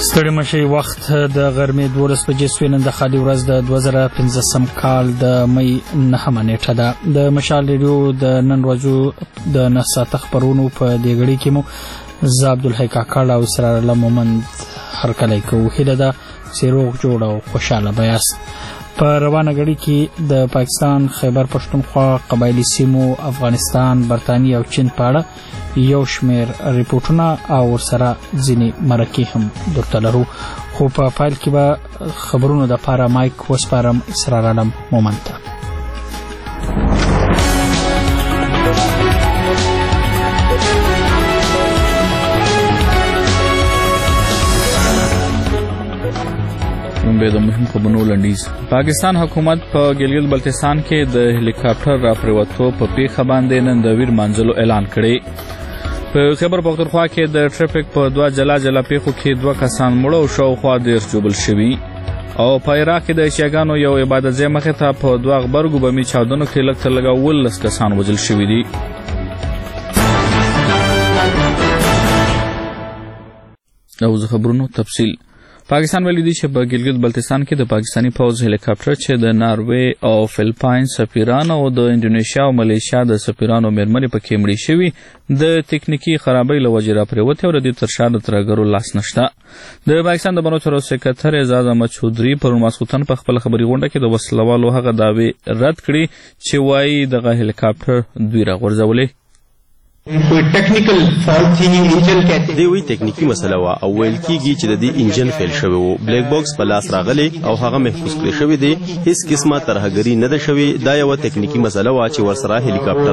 ستړي مشي وخت د غرمې 12 بجې سوی نن د خالي ورځ د 2015 کال د مې 9 نیټه ده. د مشال ریډیو د نن ورځو د نساته خبرونو په دې غړي کې مو ز عبدالحی کاکړ او اسرار الله مومند هر کله کوو. هیله ده چې روغ جوړ او خوشاله بیاست. په روانه غړي کې د پاکستان خیبر پښتونخوا قبایلی سیمو افغانستان برتانیې او چین په اړه یو شمیر ریپورتونه او سره ځینې مرکې هم درته لرو، خو په فایل کې به خبرونو د پاره مایک وسپارم اسرار عالم مومند ته. د مهم خبرونو لنډیز. پاکستان حکومت په ګلګت بلتستان کې د هلیکاپټر راپریوتو په پیښه باندې نن د ویر مانځلو اعلان کړی. په خیبر پښتونخوا کې د ټریفیک په 2 جلا پیښو کې 2 کسان مړه او شاوخوا 10 جوبل شوي. او په عراق کې د شیعاګانو یو عبادت ځای مخې ته په 2 غبرګو بمي چاودنو کې لږ تر لږه 19 کسان وژل شوي دي. او زه خبرونو تفصیل. پاکستان ویلي دی چې په ګلګت بلتستان کې د پاکستاني پوځ هلیکاپټر چې د ناروې او فلپاین سفیران او د انډونیشیا او ملیشیا د سفیرانو مېرمنې پکې مړې شوي د تکنیکی خرابۍ له وجې راپریوتې او د دې تر شا د ترهګرو لاس نشته. د پاکستان د بنو چارو سکرټر اعزاز احمد چودھری پرون ماسخوتن په خپل خبري غونډه کې د وسلوالو هغه دعوې رد کړي چې وایي دغه هلیکاپټر دوی راغورځولې. دی وی تکنیکی مسله وا او ویل کیږي چې د دې انجن فیل شوی وو، بلیک باکس په لاس راغلی او هغه محفوظ کړی شوی دی. هیڅ قسمه ترهګری نه ده شوی. دا یو تکنیکی مسله وا چې ورسره هلیکاپټر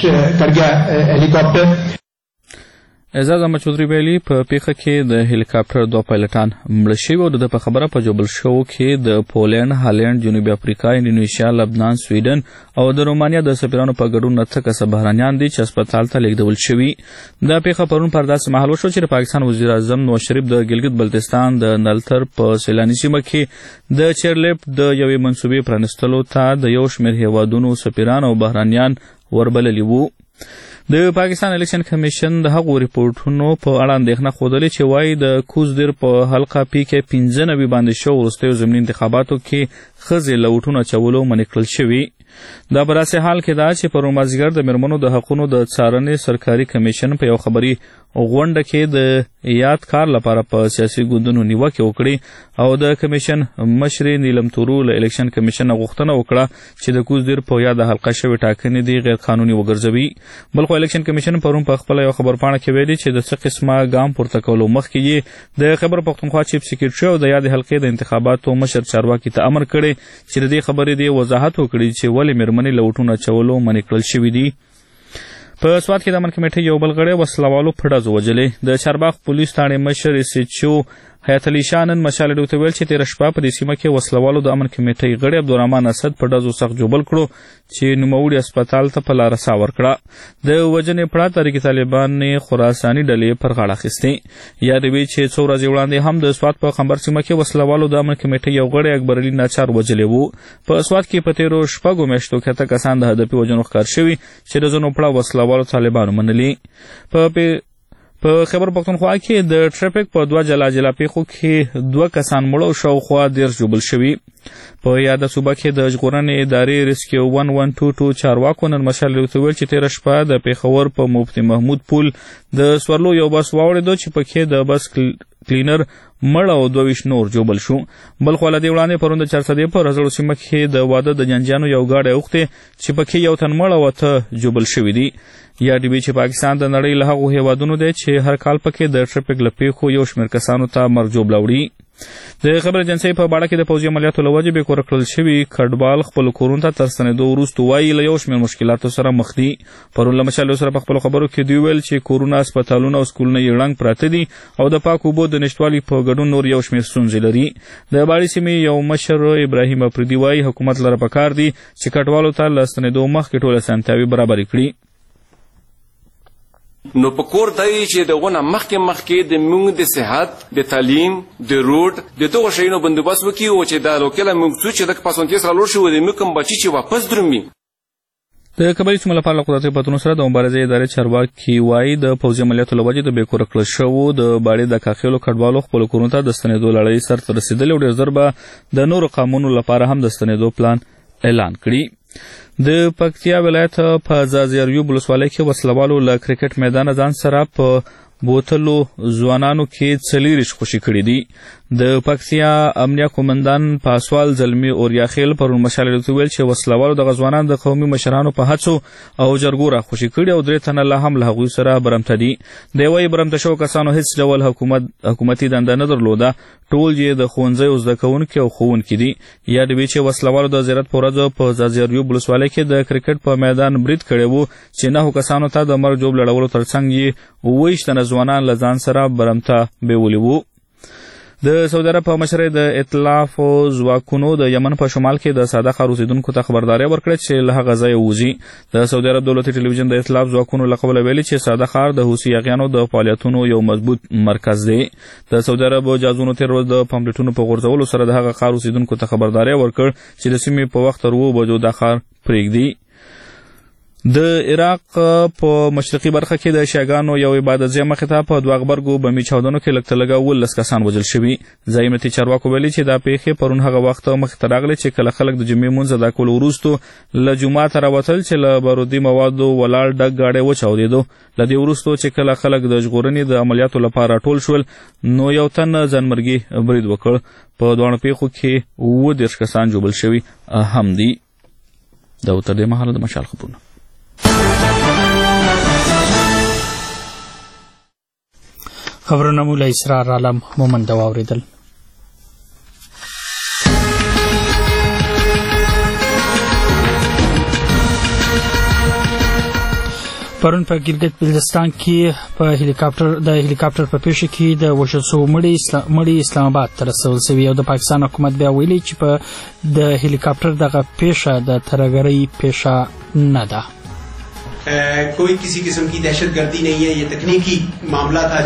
راغلی. اعزاز احمد چودھری ویلي په پیښه کې د هلیکاپټر 2 پایلټان مړه شوي او د په خبره په جوبل شو کې د پولند، هالند، جنوبي افریقا، انډونیشیا، لبنان، سویډن او د رومانیا د سفیرانو په ګډون 9 کسه بهرانیان دي چې هسپتال ته لیږدول شوي. دا پیښه پرون پر داسې مهال وشو چې د پاکستان وزیر اعظم نواز شریف د ګلګت بلتستان د نلتر په سیلاني سیمه کې د چیرلیف د یوې منصوبې پرانستلو ته د یو شمېر هیوادونو سفیران او بهرانیان وربللي وو. د پاکستان الیکشن کمیشن د هغو ریپورټونو په اړه اندېښنه ښودلې چې وایي د کوزدیر په حلقه پی کې 95 باندې شو وروستیو ضمني انتخاباتو کې ښځې له ووټونو اچولو منع کړل شوي. دا په داسې حال کې ده چې پرون مازدیګر د مېرمنو د حقونو د څارنې سرکاري کمیشن په یو خبري غونډه کې د یاد کار لپاره په سیاسي ګوندونو نیوکې وکړي او د کمیشن مشرې نیلم تورو له الیکشن کمیشن غوښتنه وکړه چې د کوزدیر په یاد حلقه شوې ټاکنې دي غیر قانوني وګرځوي. بلخو الیکشن کمیشن پرون په خپل یو خبرپاڼه کې ویلي چې د څه قسمه ګام پورته کولو مخکې یې د خیبر پښتونخوا چیف سکریټري او د یاد حلقې د انتخاباتو مشر چارواکي ته امر کړی چې د دې خبرې د وضاحت وکړي چې ولې مېرمنې له ووټونو اچولو منع کړل شوي دي. په سوات کې د امن کمیټې یو بل غړی وسلوالو په ډزو وژلې. د چارباغ پولیس ثانې مشر SHO حیات علي شاه نن مشال ډیو ته ویل چې تېره شپه په دې سیمه کې وسلوالو د امن کمیټې غړي عبدالرحمن اسد په ډزو سخت جوبل کړو چې نوموړي هسپتال ته په لاره ساه ورکړه. د وژنې پړه تحریک طالبان خراساني ډلې پر غاړه اخیستې. یاد وي چې څو ورځې وړاندې هم د سوات په خمبر سیمه کې وسلوالو د امن کمیټې یو غړی اکبر علي ناچار وژلی وو. په سوات کې په تېرو شپږو میاشتو کې 8 کسان د هدفي وژنو ښکار شوي چې د ځینو پړه وسلوالو طالبانو منلي. په خیبر پښتونخوا کې د ټریفیک په 2 جلا پیښو کې 2 کسان مړه او شاوخوا 10 جوبل شوي. په یاده صوبه کې د ژغورنې ادارې ریسکیو 1122 چارواکو نن مشال ډیو ته ویل چې تېره شپه د پېښور په مفتي محمود پول د سورلو یو بس واوړېدو چې پکې د بس کلینر مړ او 22 نور جوبل شو. بلخو له دې وړاندې پرون د چارسدې په رزړو سیمه کې د واده د جنجانو یو ګاډی اوښتی چې پکې یو تن مړ او 8 جوبل شوي دي. یاد وي چې پاکستان د نړۍ له هغو هیوادونو دی چې هر کال پکې د ټریفیک له پیښو یو شمېر کسانو ته مرګ ژوبله وړي. د خبر ایجنسۍ په باړه کې د پوځي عملیاتو له وجې بېکوره کړل شوي کډوال خپلو کورونو ته تر ستنېدو وروسته وایي له یو شمېر مشکلاتو سره مخ دي. پرون له مشال سره په خپلو خبرو کې دوی ویل چې کورونه، هسپتالونه او سکولونه یې ړنګ پراته دي او د پاکو اوبو د نشتوالي په ګډون نور یو شمېر ستونزې لري. د باړې سیمې یو مشر ابراهیم افریدي وایي حکومت لره پکار دي چې کډوالو ته له ستنېدو مخکې ټول اسانتیاوې برابرې کړي. نو په کور دی چې دغونه مخکې د موږ د صحت، د تعلیم، د روډ د دغو شیانو بندوبست وکړي او چې دا لوکله موږ څو چې د پاسونتي سره لوړ شو د موږ کوم بچي چې واپس درومي. د قبایلي سیمو لپاره له قدرتي پتنو سره د مبارزې ادارې چارواکي وایي د پوځي عملیاتو له وجې د بې کوره کړل شوو د باړې د کاخیلو کډوالو خپلو کورونو ته د ستنېدو لړۍ سرته رسېدلې او ډېر ژر به د نورو قومونو لپاره هم د ستنېدو پلان اعلان کړي. د پکتیا ولایت په ځاځي ولسوالۍ کې وسلوالو له کرکټ میدانه ځان سره په بوتلو ځوانانو کې 40 خوشي کړي دي. د پکتیا امنیه قومندان پاسوال زلمی اوریاخیل پرون مشال ته ویل چې وسلوالو د غزوانان د قومي مشرانو په هڅو او جرګو را خوشي کړي او 3 تنه لا هم له هغوی سره برمته دي. د وی برمته شو کسانو هیڅ ډول حکومتي دنده نه درلوده، ټول یې د ښوونځیو زده کوونکي او ښوونکي دي. یاد وی چې وسلوالو د زیارت په ورځ په ځاځي ولسوالۍ کې د کرکټ په میدان برید کړی وو چې 9 کسانو ته د مرګ جوړ لړولو ترڅنګ یې 29 تنه ځوانان له ځان سره برمته بیولي وو. د سعودي عرب په مشرۍ د ائتلاف ځواکونو د یمن په شمال کې د ساده ښار اوسېدونکو ته خبرداری ورکړه چې له هغه ځایه ووځي. د سعودي عرب دولتي ټلویزیون د ائتلاف ځواکونو له قبله ویلي چې ساده ښار د حوثي یاغیانو د فعالیتونو یو مضبوط مرکز دی. د سعودي عرب جاسوسانو تېر ورځ د پمفلټونو په غورځولو سره د هغه ښار اوسېدونکو ته خبرداری ورکړ چې د سیمې په وخت تر 2 بجو دا ښار پرېږدي. د عراق په مشرقي برخه کې د شیعاګانو یو عبادت ځای مخې ته په 2 غبرګو بمي چاودنو کې لږ تر لږه 19 کسان وژل شوي. ځایي امنیتي چارواکو ویلي چې دا پیښې پرون هغه وخت مخې ته راغلې چې کله خلک د جمعې لمونځ ادا کولو وروستو له جوماته راوتل چې له بارودي موادو ولاړ ډک ګاډی وچاودېدو. له دې وروستو چې کله خلک د ژغورنې د عملیاتو لپاره راټول شول نو یو تن ځانمرګي برید وکړ. په دواړو پیښو کې 30 کسان ژوبل شوي هم دي. دا تر دې مهاله د مشال خبرونه. خبرونه مو له اسرار عالم مومند واوریدل. پرون په ګلګت بلتستان کې په هلیکاپټر په پیښه کې د وژل شوو مړي اسلام آباد ته رسول شوي او د پاکستان حکومت بیا ویلي چې په د هلیکاپټر دغه پیښه د ترهګرۍ پیښه نه ده. کوئی کسی قسم کی دہشت گردی نہیں ہے، یہ تکنیکی معاملہ تھا.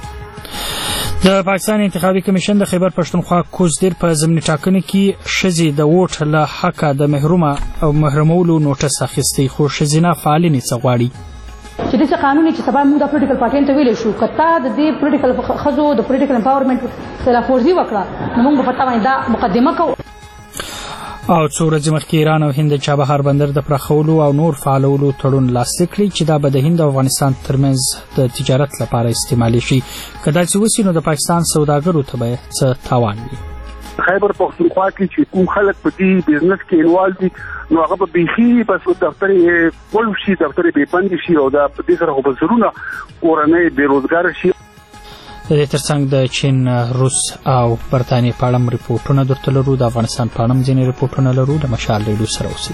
د پاکستان انتخابي کمیشن د خیبر پښتونخوا کوزدیر په ضمني ټاکنې کې ښځې د ووټ له حقه د محرومولو نوټس اخیستی، خو ښځینه فعالینې څه غواړي چې دغه قانون چې سبا موږ د پولیټیکل پارټیانو ته ویلی شو کته د دې پولیټیکل خزو د پولیټیکل امپاورمنټ خلاف ورزي وکړه نو موږ په پټه باندې دا مقدمه کوو. او څو ورځې مخکې ایران او هند د چابهار بندر د پراخولو او نور فعالولو تړون لاسلیک کړی چې دا به د هند او افغانستان ترمنځ د تجارت لپاره استعمالي شي. که داسې وشي نو د پاکستان سوداګرو ته به څه تاوان وي. خیبر پښتونخوا کې چې کوم خلک په دې بزنس کې انوالو دي نو هغه به بیخي بس دفتر یې ولو شي، دفتر یې بېبندې شي او دا په دې سره خو به زرونه کورنۍ بېروزګاره شي. د دې ترڅنګ د چین، روس او برتانیې په اړه ریپورټونه درته لرو. د افغانستان په اړه ځینې ریپورټونه لرو. د مشال ریډیو سره اوسئ.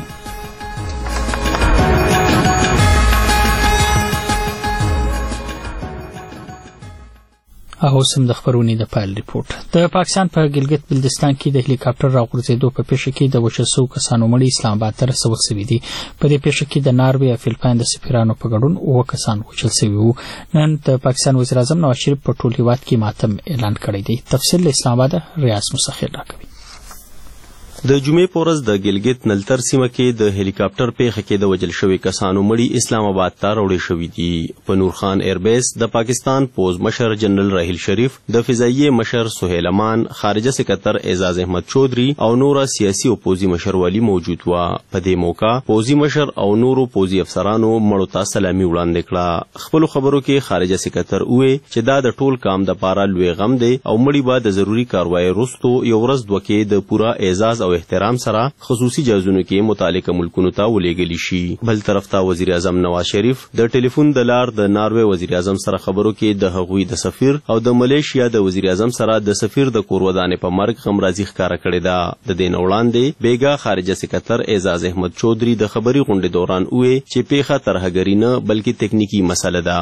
او سم د خبرونې د پایل ریپورت. د پاکستان په ګلګت بلتستان کې د هلیکاپټر راغورځېدو په پیښه کې د وژل شوو کسانو مړي اسلام آباد ته رسول شوي دي. په دې پیښه کې د ناروې او فلپاین د سفیرانو په ګډون 9 کسان وژل شوي وو. نن د پاکستان وزیر اعظم نواز شریف په ټول هیواد کې ماتم اعلان کړی دی. تفصیل له اسلام آباد ریاض مسخر راکوي. د جمعې په ورځ د ګلګت نلتر سیمه کې د هلیکاپټر پیښه کې د وژل شوي کسانو مړي اسلام آباد ته راوړل شوي دي. په نورخان ایربیس د پاکستان پوز مشر جنرال راحیل شریف، د فضائیه مشر سہیل امان، خارجه سکرټر اعزاز احمد چودھری او نور سیاسي او پوزي مشروالی موجود و. په دې موقع پوزي مشر او نورو پوزي افسرانو مړو ته سلامي وړاندې کړه. خپل خبرو کې خارجه سکرټر وې چې دا د ټول کام د پاره لوی غم دی او مړي به د ضروری کاروای وروسته یو ورځ دوه کې د پورا اعزاز او احترام سره خصوصي جهازونو کې متعلقه ملکونو ته ولېږل شي. بل طرف ته وزیر اعظم نواز شریف د ټلیفون د لار د ناروې وزیر اعظم سره خبرو کې د هغوی د سفیر او د ملیشیا د وزیر اعظم سره د سفیر د کور ودانې په مرګ غمرازي ښکاره کړې ده. د دې نه وړاندې بیګا خارجه سکرټر اعزاز احمد چودھری د خبري غونډې دوران وې چې پیښه ترهګري نه بلکې تکنیکی مسله ده.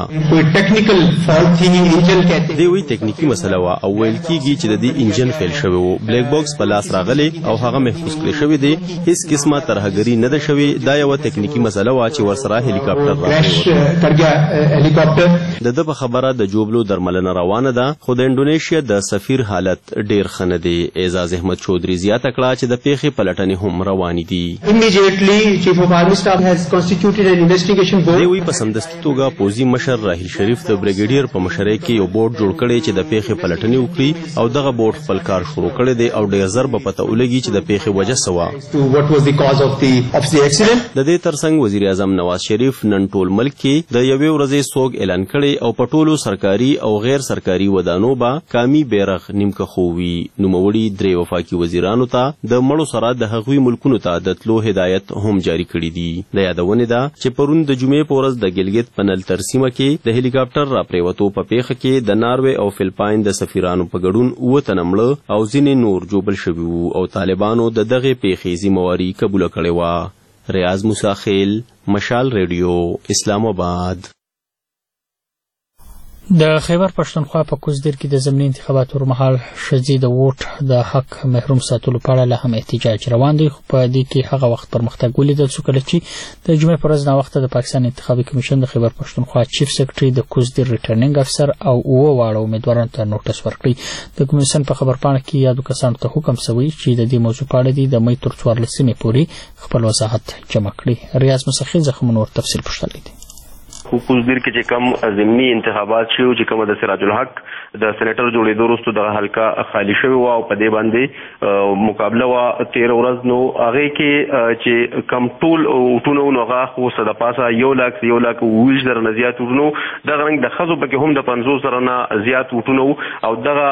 دوی تکنیکی مسله وا او ویل کېږي چې د دې انجن فیل شوی و، بلیک باکس په لاس راغلی او هغه هغه محفوظ کړی شوی دی. هیڅ قسمه ترهګری نه ده شوی. دا یو تکنیکی مسله وا چې ورسره هلیکاپټر راغلی. د په خبره د جوبلو درملنه روانه ده، خو د انډونیشیا د سفیر حالت ډیر ښه نه دی. اعزاز احمد چودھری زیاته کړه چې د پیښې پلټنې هم روانې دي. دی وی په سمدستي توګه پوزي مشر راهیل شریف د بریګیډیر په مشرۍ کې یو بورډ جوړ کړی چې د پیښې پلټنې وکړي او دغه بورډ خپل کار شروع کړی دی او ډیر زر به پته ولګي چې د پیښې وجه څه وه. د دې ترڅنګ وزیر اعظم نواز شریف نن ټول ملک کې د یوې ورځې سوګ اعلان کړی او په ټولو سرکاري او غیر سرکاري ودانو به قامي بیرغ نیمکه خووي. نوموړي درې وفاقي وزیرانو ته د مړو سره د هغوی ملکونو ته د تلو هدایت هم جاری کړي دي. د یادونې ده چې پرون د جمعې په ورځ د ګلګت په نلتر سیمه کې د هلیکاپټر راپریوتو په پیښه کې د ناروې او فلپاین د سفیرانو په ګډون 9 تنه مړه او ځینې نور جوبل شوي وو او طالبانو د دغې پیښې ذمہواري قبوله کړې وه. ریاض موسی خیل، مشال ریډیو، اسلام آباد. د خیبر پښتونخوا په کوزدیر کې د ضمني انتخاباتو پر مهال ښځې د ووټ د حق محروم ساتلو په اړه لا هم احتجاج روان دی. خو په دې کې هغه وخت پرمختګ ولیدل شو کله چې د جمعې پر ورځ ناوخته د پاکستان انتخابي کمیشن د خیبر پښتونخوا چیف سیکرټري د کوزدیر ریټرنینګ افسر او 9 واړه امیدوارانو ته نوټس ورکړی. د کمیشن په خبرپاڼه کې یادو کسانو ته حکم شوی چې د دې موضوع په اړه د مې تر 14 پورې خپل وضاحت جمع کړي. ریاض مسخیل زخم نور تفصیل پوښتلی دی. خو کوزدیر کې چې کم ضمني انتخابات شو چې کوم د سراج الحق د سېنیټر جوړېدو وروسته دغه حلقه خالی شوې وه او په دې باندې مقابله وه 13 ورځ. نو هغې کې چې کم ټول ووټونه وو نو هغه خو څه د پاسه 1,20,000 نه زیات ووټونه وو. دغه رنګ د ښځو پکې هم د 50,000 نه زیات ووټونه وو او دغه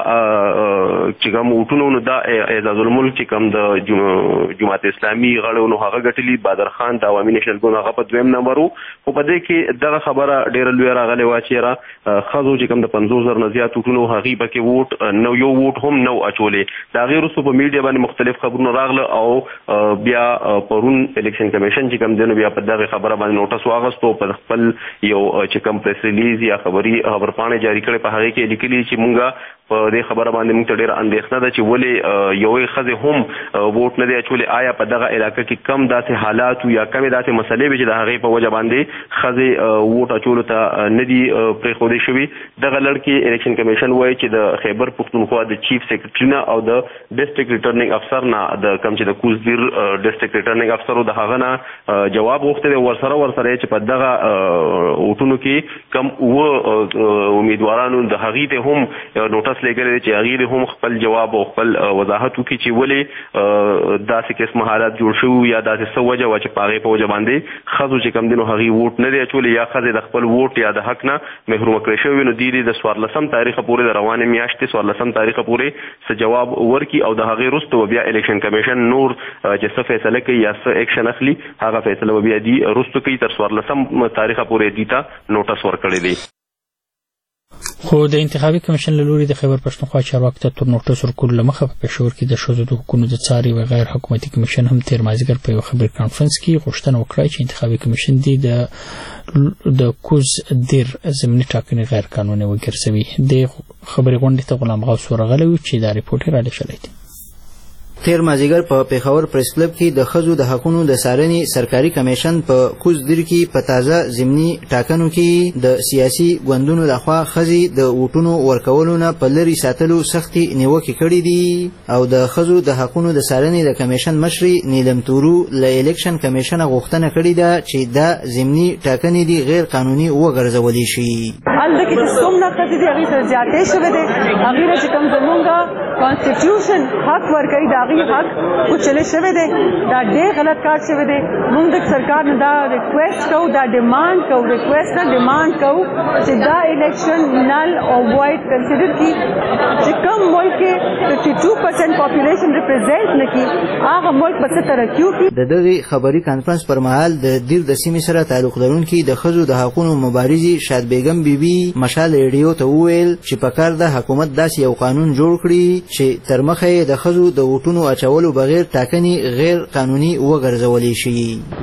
چې کوم ووټونه وو نو دا اعزاز الملک چې کوم د جماعت اسلامي غړی نو هغه ګټلي. بادر خان د عوامي نیشنل ګوند هغه په 2م نمبر وو. خو په دې کې دغه خبره ډیره لوی راغلی وه چې ښځو چې کوم د 50,000 نه زیات ووټونه وو هغې پکې ووټ نو یو ووټ هم نو اچولی. د هغې وروسته په میډیا باندې مختلف خبرونه راغله او بیا پرون الیکشن کمیشن چې کوم دی نو بیا په دغه خبره باندې نوټس واغستو. په خپل یو چې کوم پریس ریلیز یا خبرپاڼې جاری کړې په هغې کې لیکلي چې مونږه په دې خبره باندې موږ ته ډېره اندېښنه ده چې ولې یوې ښځې هم ووټ نه دی اچولی. آیا په دغه علاقه کې کم داسې حالات یا کمې داسې مسلې وي چې د هغې په وجه باندې ښځې ووټ اچولو ته نه دي پرېښودې شوي. دغه لړکې الیکشن کمیشن وایي چې د خیبر پښتونخوا د چیف سیکرټري نه او د ډسټرکټ ریټرنینګ افسر نه د کوم چې د کوزدیر ډسټرکټ ریټرنینګ افسر د هغه نه جواب غوښتی دی. ورسره چې په دغه ووټونو کې کم 9 امیدوارانو د هغې ته هم نوټس لګلی دی چې هغې هم خپل جواب او خپل وضاحت وکړي چې ولې داسې قسمه حالات جوړ شوي یا داسې څه وجه وه چې په هغې په وجه باندې ښځو چې کوم دی نو هغې ووټ نه دی اچولی یا ښځې د خپل ووټ یا د حق نه محرومه کړی شوي. نو دې د 14 تاریخه پورې د روانې میاشتې 14 تاریخه پورې څه جواب ورکړي او د هغې وروسته به بیا الیکشن کمیشن نور چې څه فیصله کوي یا څه ایکشن اخلي هغه فیصله به بیا دي وروسته کوي. تر 14 تاریخه پورې دې ته نوټس ورکړی دی. خو د انتخابي کمیشن له لوري د خیبر پښتونخوا چارواکو ته تر نوټس ورکولو له مخه په پېښور کې د ښځو د حقونو د څار یوه غیر حکومتي کمیشن هم تېر مازدیګر په یوه خبري کانفرنس کې غوښتنه وکړه چې انتخابي کمیشن دې د کوزدیر ضمني ټاکنې غیر قانوني وګرځوي. د خبري غونډې ته غلام غوث ورغلی و چې دا ریپورټ یې رالیږلی دی. تیر مازیګر په پیښور پریس کلب کې د ښځو د حقونو د څارنې سرکاري کمیشن په کوزدیر کې په تازه ضمني ټاکنو کې د سیاسي ګوندونو لخوا ښځې د ووټونو ورکولو نه په لرې ساتلو سختې نیوکې کړې دي او د ښځو د حقونو د څارنې د کمیشن مشرې نیلم تورو له الیکشن کمیشنه غوښتنه کړې ده چې دا ضمني ټاکنې دي غیر قانوني وګرځولی شي. هلته کې چې څومره ښځې دي هغې ته زیاتې شوې دی. هغې نه چې کوم زمونږ کانسټیټیوشن حق ورکوي د هغې حق اوچلې شوی دی. دا ډېر غلط کار شوی دی. موږ د سرکار نه دا ریکویسټ کوو دا ډیمانډ کوو چې دا الیکشن نل او وایډ کنسیډر کړي چې کوم ملک کې 52% پاپولیشن ریپرزینټ نه کړي هغه ملک به څه ترقي وکړي. د دغې خبري کانفرنس پر مهال د دیر د سیمې سره تعلق لرونکي د ښځو د حقونو مبارزې شاد بیګم بیبي مشال ریډیو ته وویل چې پکار د حکومت داسې یو قانون جوړ کړي چې تر مخه یې د ښځو د ووټونو اچولو بغیر ټاکنې غیر قانوني وګرځولی شي.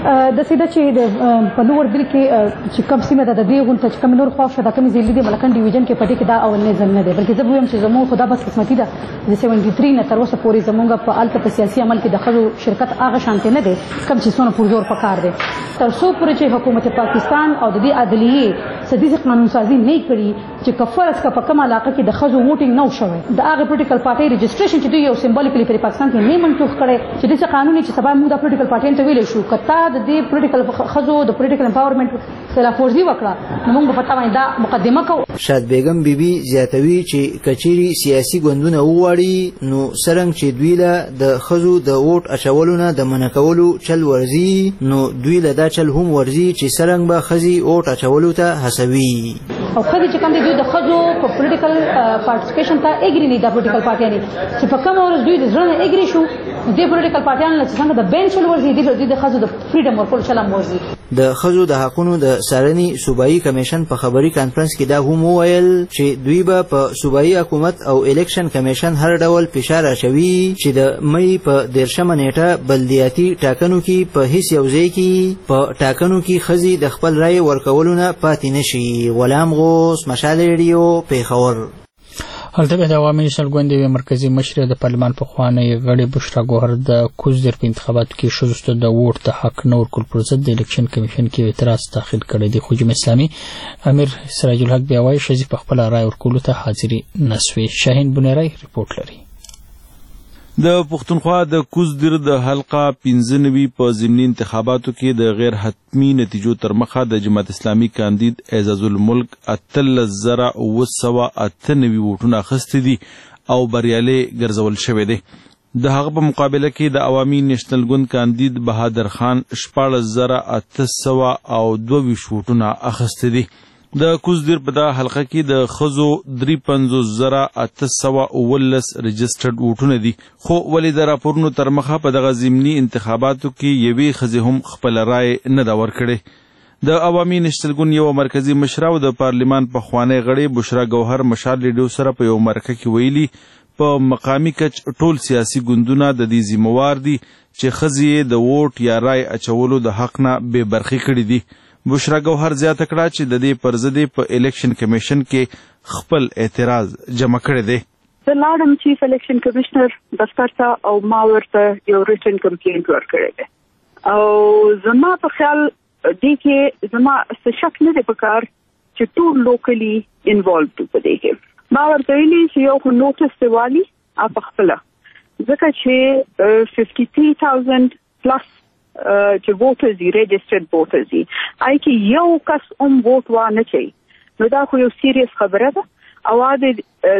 د سیده چې په نور بل کې چې کوم سیمه د دې غونته چې کوم نور خواف شته کوم ځای د ملکن ډیویژن کې پټي کې دا اول نه ځل نه دی بلکې زه وایم چې زموږ خدا بس قسمتي ده د 73 نه تر اوسه پورې زموږ په الته په سیاسي عمل کې د خزو شرکت هغه شانته نه دی کوم چې څونه پرزور پکار دی تر څو پورې چې حکومت پاکستان او د دې عدلیه سديز قانون سازي نه کړي چې کفرس کا په کوم علاقه کې د خزو ووټینګ نه شوی د هغه پولیټیکل پارټي رجسټریشن چې دوی یو سمبولیکلی په پاکستان کې نه منسوخ کړي چې د قانوني چې سبا موږ د پولیټیکل پارټي ته ویل شو کته د دې پولیټیکل خزو د پولیټیکل امپاورمنت خلاف ورزي وکړه نو موږ په پتا باندې دا مقدمه کوو شاد بیگم بیبي زیاتوي چې کچيري سیاسي ګوندونه وواړي نو سرنګ چې دوی له د خزو د ووټ اچولو نه د منکولو چل ورزي نو دوی له دا چل هم ورزي چې سرنګ به خزي ووټ اچولو ته هڅوي او خزي چې کوم دوی د خزو په پولیټیکل پارټیسپیشن ته اګری نه د پولیټیکل پارټي نه چې په کوم ورځ دوی د ځړنه اګری شو د پولیټیکل پارټیانو چې څنګه د بینچ ورزي د خزو د فریډم ورکول چلم ورزي د خزو د حقونو د سارني صوبایي کمیشن په خبري کانفرنس کې دا هم وویل چې دوی به په صوبایي حکومت او الیکشن کمیشن هر ډول فشار اچوي چې د مې په 13 نیټه بلدیاتي ټاکنو کې په هیڅ یو ځای کې په ټاکنو کې خزي د خپل رائے ورکولو نه پاتې نشي غلام غوث مشال ریډیو پیښور هلته به د عوامي نېشنل ګوند مرکزی مشر د پارلمان په خوانه غړي بشرا ګوهر د کوزدر په انتخاباتو کې شوزسته د ووټ د حق نور کول پر ضد د الیکشن کمیشن کې اعتراض داخل کړی دی خو جمهوریت اسلامي امیر سراج الحق بیا وايي شذ په خپل رائے ورکول ته حاضری نسوي شاهین بنيرای ریپورت لري د پښتونخوا د کوزدر د حلقه 95 په ضمني انتخاباتو کې د غیر حتمی نتیجو تر مخه د جماعت اسلامي کاندید اعزاز الملک 13998 ووټونه اخیستي دي او بریالي ګرځول شوی دی د هغه په مقابله کې د عوامي نېشنل ګوند کاندید بهادر خان 14822 ووټونه اخیستي دي د کوزدر په دا حلقه کې د خزو 53819 رجسټرډ ووټونه دي خو ولې د راپورونو تر مخه په دغه ضمني انتخاباتو کې یوې خزې هم خپل رائے نه دا ورکړي د عوامي نېشنل ګوند یو مرکزی مشر او د پارلمان په خوانه غړي بشرا ګوهر مشال ریډیو سره په یو مرکه کې ویلي په مقامی کچ ټول سیاسي ګوندونه د دې ذمہوار دي چې خزې د ووټ یا رائے اچولو د حق نه بے برخي کړي دي بشرا ګوهر زیاته کړه چې د دې پر ضد په الیکشن کمیشن کې خپل اعتراض جمع کړی دی د لاډم چیف الیکشن کمشنر دفتر ته او ما ورته یو ریټن کمپلینټ ورکړی دی او زما په خیال دې کې زما څه شک نه دی پکار چې ټول لوکلی انوالوډ په دې کې ما ورته ویلي چې یو نوټس دیوالي اپ خپل ځکه چې 53000 پلس چې ووټرز دي ريجسترډ ووټرز دي آی کې یو کس ووټ ونه چي نو دا خو یو سیریس خبره ده او دا د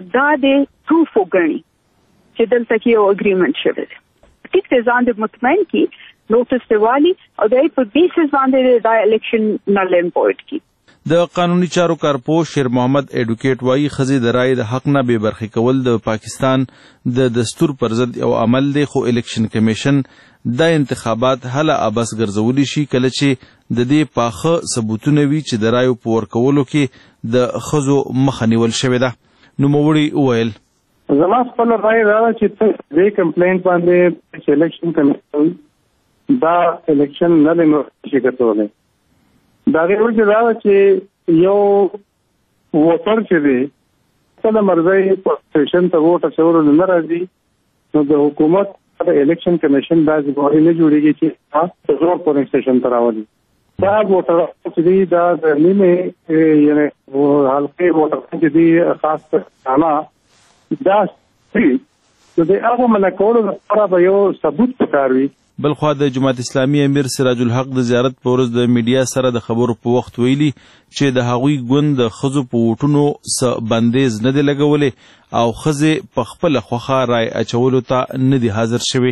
پروف وګڼي چې دلته کې یو اګریمنت شوی دی ټیک ته ځان دې مطمئن کی نوټس دیوالي او دای په بیسس باندې دا الیکشن نل امپورټ کی د قانوني چارو کارپو شیر محمد ایډوکیټ وايي خزي د رائے د حق نه بے برخي کول د پاکستان د دستور پر ضد یو عمل دی خو الیکشن کمیشن د انتخابات هله ابس ګرځولي شي کله چې د دې پاخه ثبوتونه وی چې د رایو په ورکولو کې د خزو مخه نیول شوې ده نو موړي وویل زما خپل رائے دا چې دې کمپلینټ باندې الیکشن کمیشن دا الیکشن نه لنو شي کولای دا غوړ چې دا چې یو ووټر چې دی کله مرزي پوزیشن ته ووټ اچول نه راځي نو د حکومت د الیکشن کمیشن دا ځای نه جوړیږي چې تاسو زور پولیس سټیشن ته راوړي دا ووټر چې دی دا د نیمه یعنی حلقه ووټر چې دی خاص انا دا چې د هغه ملکولو لپاره به یو ثبوت پکاروي بلخوا د جماعت اسلامي امیر سراج الحق د زیارت په ورځ د میډیا سره د خبرو په وخت ویلي چې د هغوی ګوند د خزو په ووټونو څه بندیز نه دی لګولې او خزې په خپله خوښه رای اچولو ته نه دي حاضر شوي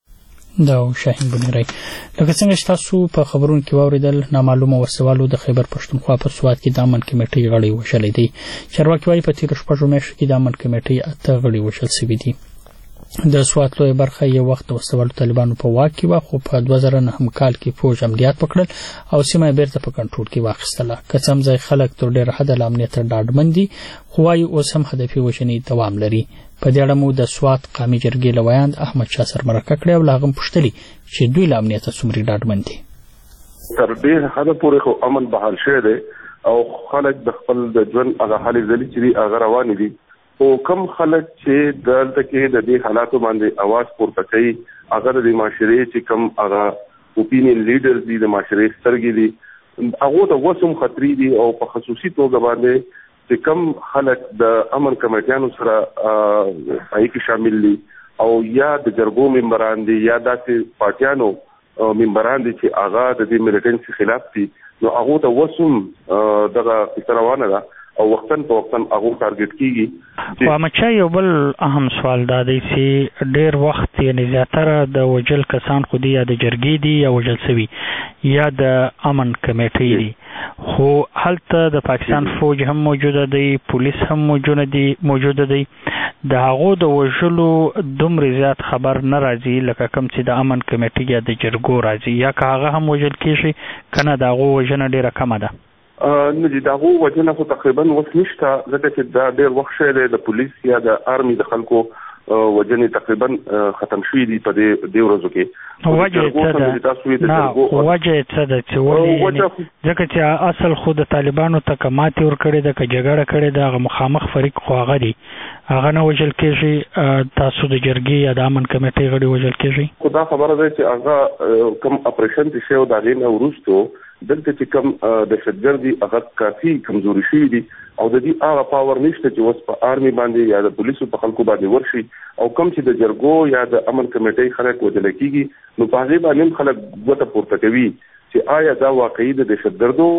دا شاهین بنيرای لکه څنګه چې تاسو په خبرونو کې واوریدل نامعلومه وسوالو د خیبر پښتونخوا په سواد کې د امن کمیټې غړي وشلې دي چارواکي وايي په تیر شپږ میاشتو کې د امن کمیټې 8 غړي وشل شوي دي د سوات لوی برخه یو وخت وسوالو طالبانو په واک کې و خو په 2009 کال کې فوج عملیات وکړل او سیمه بیرته په کنټرول کې واخیستله کڅم ځای خلک تر ډېر حد له امنیت ډاډمن دي خو وايي اوس هم هدفي وژنې دوام لري په دې اړه مو د سوات قامي جرګې لویاند احمد شاه سرمرکه کړی او لاغم پوښتلي چې دوی له امنیت څومره ډاډمن دي تر ډېر حده پورې خو امن بحال شوی دی او خلک د خپل د ژوند هغه حالې ځلې چې دي هغه روانې دي. خو کم خلک چې دلته کې د دې حالاتو باندې اواز پورته کوي هغه د معاشرې چې کم هغه اوپینین لیډرز دي د معاشرې سترګې دي هغه د وسوم خطرې دي او په خصوصي توګه باندې چې کم خلک د امن کمیټیانو سره پای کې شامل دي او یا د جرګو ممبران دي یا داسې پارټیانو ممبران دي چې هغه د دې ملیټنسي خلاف دي نو هغه ته وسوم دغه روانه ده او وختن په وختن هغه ټارګټ کیږي. خو مچا یو بل اهم سوال دا دی چې ډېر وخت یعنی زیاتره د وجل کسان خو دي یا د جرګې دي یا وجل سوي یا د امن کمیټې دي خو هلته د پاکستان فوج هم موجوده دی پولیس هم موجوده دی د هغو د وژلو دومره زیات خبر نه راځي لکه کوم چې د امن کمیټې یا د جرګو راځي یا که هغه هم وژل کېږي که نه د هغو وژنه ډېره کمه ده. نه دي د هغو وژنه خو تقریبا اوس نشته ځکه چې دا ډېر وخت شوی دی د پولیس یا د آرمي د خلکو وژنې تقریبا ختم شوي دي په دې ورځو کې. وجه څه ده چې ولې ځکه چې اصل خو د طالبانو ته که ماتې ورکړې ده که جګړه کړې ده هغه مخامخ فریق خو هغه دي هغه نه وژل کېږي تاسو د جرګې یا د امن کمیټې غړي وژل کېږي. خو دا خبره ده چې هغه کوم اپریشن چې شوی د هغې نه وروستو دلته چې کوم دهشتګرد دي هغه کافي کمزوري شوي دي او د دې هغه پاور نشته چې اوس په آرمي باندې یا د پولیسو په خلکو باندې ورشي او کوم چې د جرګو یا د امن کمیټې خلک وژل کېږي نو په هغې باندې خلک ګوته پورته کوي چې آیا دا واقعي د دهشتګردو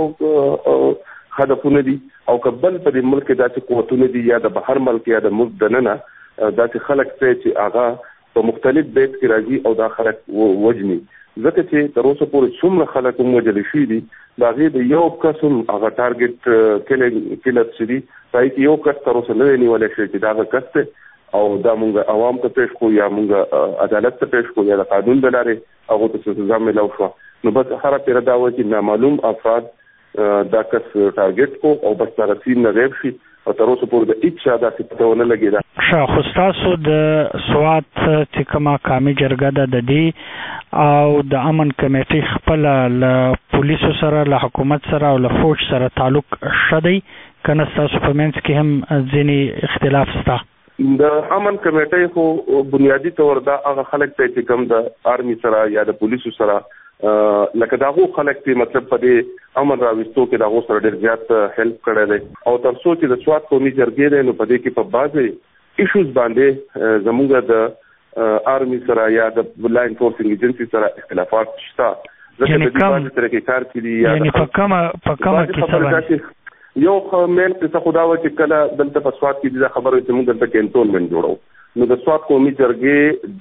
هدفونه دي او که بل په دې ملک کې داسې قوتونه دي یا د بهر ملک یا د ملک دننه داسې خلک چې هغه په مختلف بیت کې راځي او دا خلک وژني ځکه چې تر اوسه پورې څومره خلک هم وژل شوي دي د هغې د یو کس هم هغه ټارګېټ کلر چې دي په هغې کې یو کس تر اوسه نه دی نیولی شوی چې دا هغه کس دی او دا مونږ عوام ته پیش کړو یا مونږ عدالت ته پیش کړو یا د قانون د لارې هغو ته سزا میلاو شوه نو بس هره پیره دا وه چې نامعلوم افراد دا کس ټارګېټ کو او بس دغه سین نه غیب شي او تر اوسه پورې د هېڅ چا داسې پته ونه لګېده. ښه خو ستاسو د سوات چې کومه قامي جرګه ده د دې او د امن کمیټې خپله له پولیسو سره له حکومت سره او له فوج سره تعلق ښه دی که نه ستاسو په منځ کې هم ځینې اختلاف شته؟ د امن کمیټې خو بنیادي طور دا هغه خلک دی چې کوم د آرمي سره یا د پولیسو سره لکه د هغو خلک چې مطلب په دې امن راوستو کې د هغو سره ډېر زیات هیلپ کړی دی او تر څو چې د سوات قومي جرګې دی نو په دې کې په بعضې ایشوز باندې زموږ د آرمي سره یا د لا انفورسینګ ایجنسي سره اختلافات شته ځکه د دې باندې سره کې کار کړي یا په کومه کیسه باندې یو مین کیسه خو دا وه چې کله دلته په سوات کې دا خبره چې موږ دلته کینټونمنټ جوړو نو د سوات قومي جرګې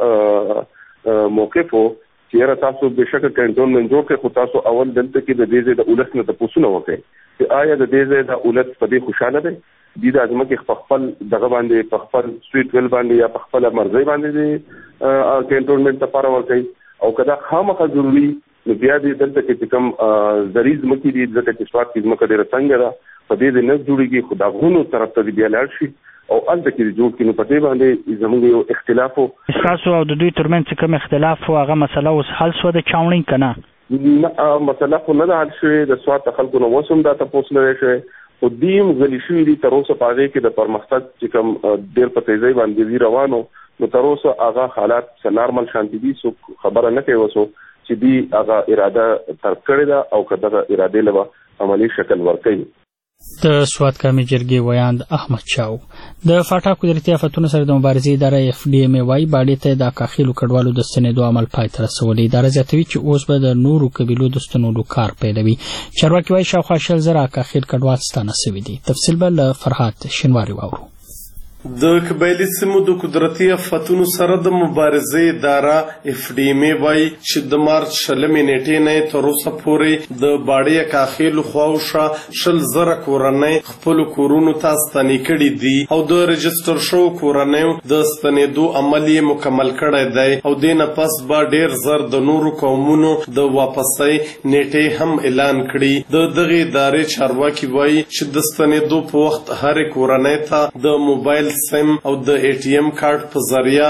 دا موقف و چې یاره تاسو بېشکه کینټونمنټ جوړ کړئ خو تاسو اول دلته کې د دې ځای د اولس نه تپوسونه وکړئ چې آیا د دې ځای د اولس په دې خوشحاله دی دوی د ځمکې په خپل دغه باندې په خپل سویټ ویل باندې یا په خپله مرضۍ باندې کینټونمنټ لپاره ورکوي او که دا خامخا ضروري نو بیا دې دلته کې چې کوم زرعي ځمکې دي ځکه چې سوات کې ځمکه ډېره تنګه ده په دې نه جوړېږي خو د غرونو طرف ته دې بیا لاړ شي او هلته کې جوړ کړي نو په دې باندې زموږ یو اختلاف و ستاسو او د دوی ترمنځ چې کوم اختلاف و هغه مسله اوس حل شوه د چاوڼۍ که نه مسله خو نه ده حل شوې د سوات د خلکو نه اوس هم دا تپوس نه دی شوی خو دوی هم غلي شوي دي تر اوسه په هغې کې د پرمختګ چې کوم ډېر په تیزۍ باندې دي روانو نو تر اوسه هغه حالات څه نارمل شانتي دي څوک خبره نه کوي اوسو چې دوی هغه اراده ترک کړې ده او که دغه ارادې له به عملي شکل ورکوي. د سوات قامي جرګې ویاند احمد چاو د فاټا قدرتي آفتونو سره د مبارزې اداره FDM وايي باډې ته د کاخیلو کډوالو د ستنېدو عمل پای ته رسولی. اداره زیاتوي چې اوس به د نورو قبیلو د ستنولو کار پیلوي. چارواکي وايي شاوخوا 100,000 کاخیل کډوال ستانه سوي دي. تفصیل به له فرهاد شینواري واورو. د قبایلي سیمو د قدرتي آفتونو سره د مبارزې اداره FDM وايي چې د مارچ 20 نیټې نه تر اوسه پورې د باډې کاخیلو خواوشا 100,000 کورنۍ خپل کورونو ته ستنې کړي دي او د رجستر شو کورنۍ د ستنېدو عمل یې مکمل کړی دی او د نه پس به ډېر زر د نورو قومونو د واپسۍ نیټې هم اعلان کړي. د دغه ادارې چارواکي وايي چې د ستنېدو په وخت هر کورنۍ ته د موبایل سیم او د ای ټي ایم کارت په ذریعہ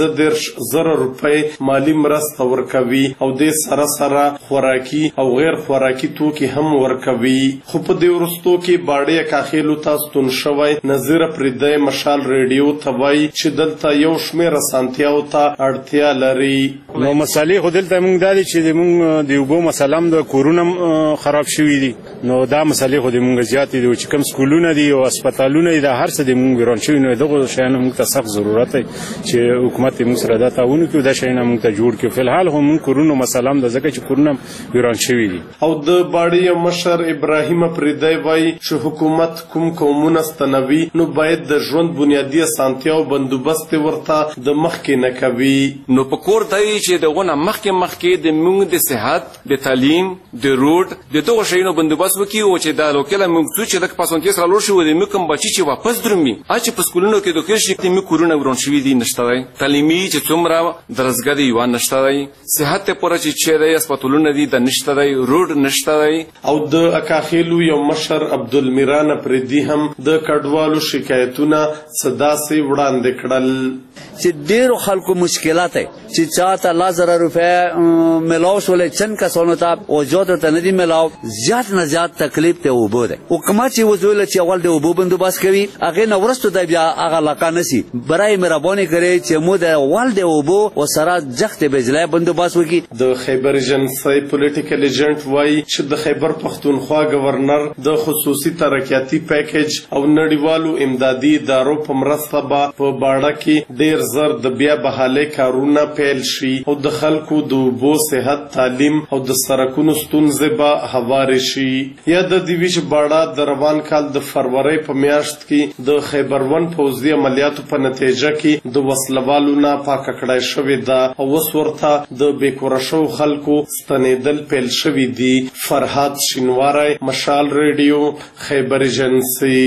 15,000 روپۍ مالی مرسته ورکوي او د سره خوراکي او غیر خوراکي توکي هم ورکوي. خو په دې وروستو کې باډې کاخیلو ته ستون شوی نظیر پردی مشال ریډیو ته وایي چې دلته یو شمېر اسانتیاو ته اړتیا لري. نو مسالې خو دلته موږ دا دي چې موږ د اوبو مسله هم د کورونه خراب شوي دي، نو دا مسالې خو د موږ زیاتې دي چې کوم سکولونه دي او هسپتالونه دي دا هر څه د موږ ویران شوي، نو دغو شیانو موږ ته سخت ضرورت دی چې حکومت یې موږ سره دا تعاون وکړي، دا شیان موږ ته جوړ کړي. فلحال خو موږ کورونه مسله هم ده ځکه چې کورونه ویران شوي دي. او د باډې مشر ابراهیم پردی وایي چې حکومت کوم قومونه ستنوي نو باید د ژوند بنیادي اسانتیاو بندوبست ورته د مخکې نه کوي. نو په کور دی چې دغونه مخکې د موږ د صحت د تعلیم د روډ د دغو شیانو بندوبست وکړي او چې دا لوکله موږ څو چې لکه پاسونتي سره لوړ شوي دي موږ کوم بچي چې واپس درومي چې په سکولونو کې د کېر شي موږ کورونه وران شوي دي نشته دی، تعلیمي چې څومره درزګه دی یوه نشته دی، صحت ته پوره چې دی هسپتالونه دي د نشته دی، روډ نشته دی. او د اکاخیلو یو مشر عبدالمیران پردي هم د کډوالو شکایتونه څه داسې وړاندې کړل چې ډیرو خلکو مشکلات ہے چې چاته 10,000 روپے ملاو شولې چند کسانو ته او جوړ ته نه دي ملاو، زیات نه زیات تکلیف ته وبو ده. حکومت چې وزول چې اول د وبو بندوبست کوي هغه نو ورستو د بیا هغه لکه نسی برای مهرباني کوي چې مو د اول د وبو او سره جخت بجلی بندوبست وکړي. د خیبر ایجنسی پولیټیکل ایجنټ وایي چې د خیبر پښتونخوا گورنر د خصوصي ترقیاتي پیکیج او نړیوالو امدادي ادارو په مرسته به په باډه کې ډیر زر د بیا بحالي کارونه پیل شي او د خلکو د اوبو صحت تعلیم او د سرکونو ستونزې به هوارې شي. یا د دې ویش باډه د روان کال د فروری په میاشت کې د خیبر ون پوځي عملیاتو په نتیجه کې د وسلوالو نه پاکه کړای شوې ده او اوس ورته د بېکوره شوو خلکو ستنېدل پیل شوي دي. فرهاد شینواری، مشال ریډیو، خیبر ایجنسي.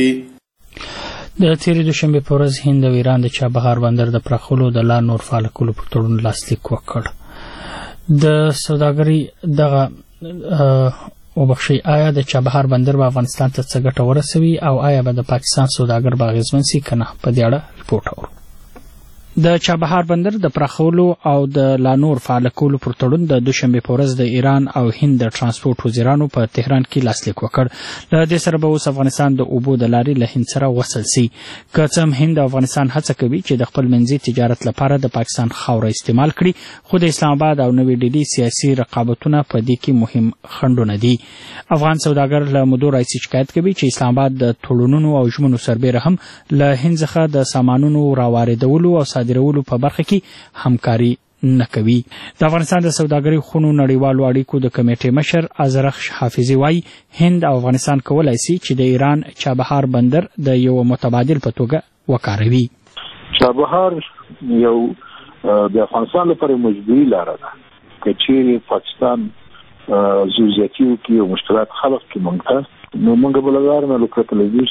د تیرې دوشنبې په ورځ هند او ایران د چابهار بندر د پراخولو د لا نور فعال کولو په تړون لاسلیک وکړ. د سوداګرۍ دغه وبخښئ آیا د چابهار بندر به افغانستان ته څه ګټه ورسوي او آیا به د پاکستان سوداګر به اغېزمن سي که نه؟ په دې اړه رپورټ اورو. د چابهار بندر د پراخولو او د لا نور فعال کولو پر تړون د دوشنبې په ورځ د ایران او هند د ترانسپورت وزیرانو په تهران کې لاسلیک وکړ. له دې سره به اوس افغانستان د اوبو د لارې له هند سره وصل سي. که څه هم هند او افغانستان هڅه کوي چې د خپل منځي تجارت لپاره د پاکستان خاوره استعمال کړي، خو د اسلام آباد او نوې ډیلي سیاسي رقابتونه په دې کې مهم خنډونه دي. افغان سوداګر له مودو راهیسې شکایت کوي چې اسلام آباد د تړونونو او ژمنو سربیره هم له هند څخه د سامانونو راواردولو او صادرولو په برخه کې همکاري نه کوي. د افغانستان د سوداګرۍ خونو نړیوالو اړیکو د کمیټې مشر ازرخ حافظي وایي هند او افغانستان کولی شي چې د ایران چابهار بندر د یو متبادل په توګه وکاروي. چابهار یو د افغانستان لپاره مجبوري لاره ده که چیرې پاکستان زوزیاتي وکړي او مشکلات خلق کړي موږ ته، نو موږ به له لارې نه وکتلی دي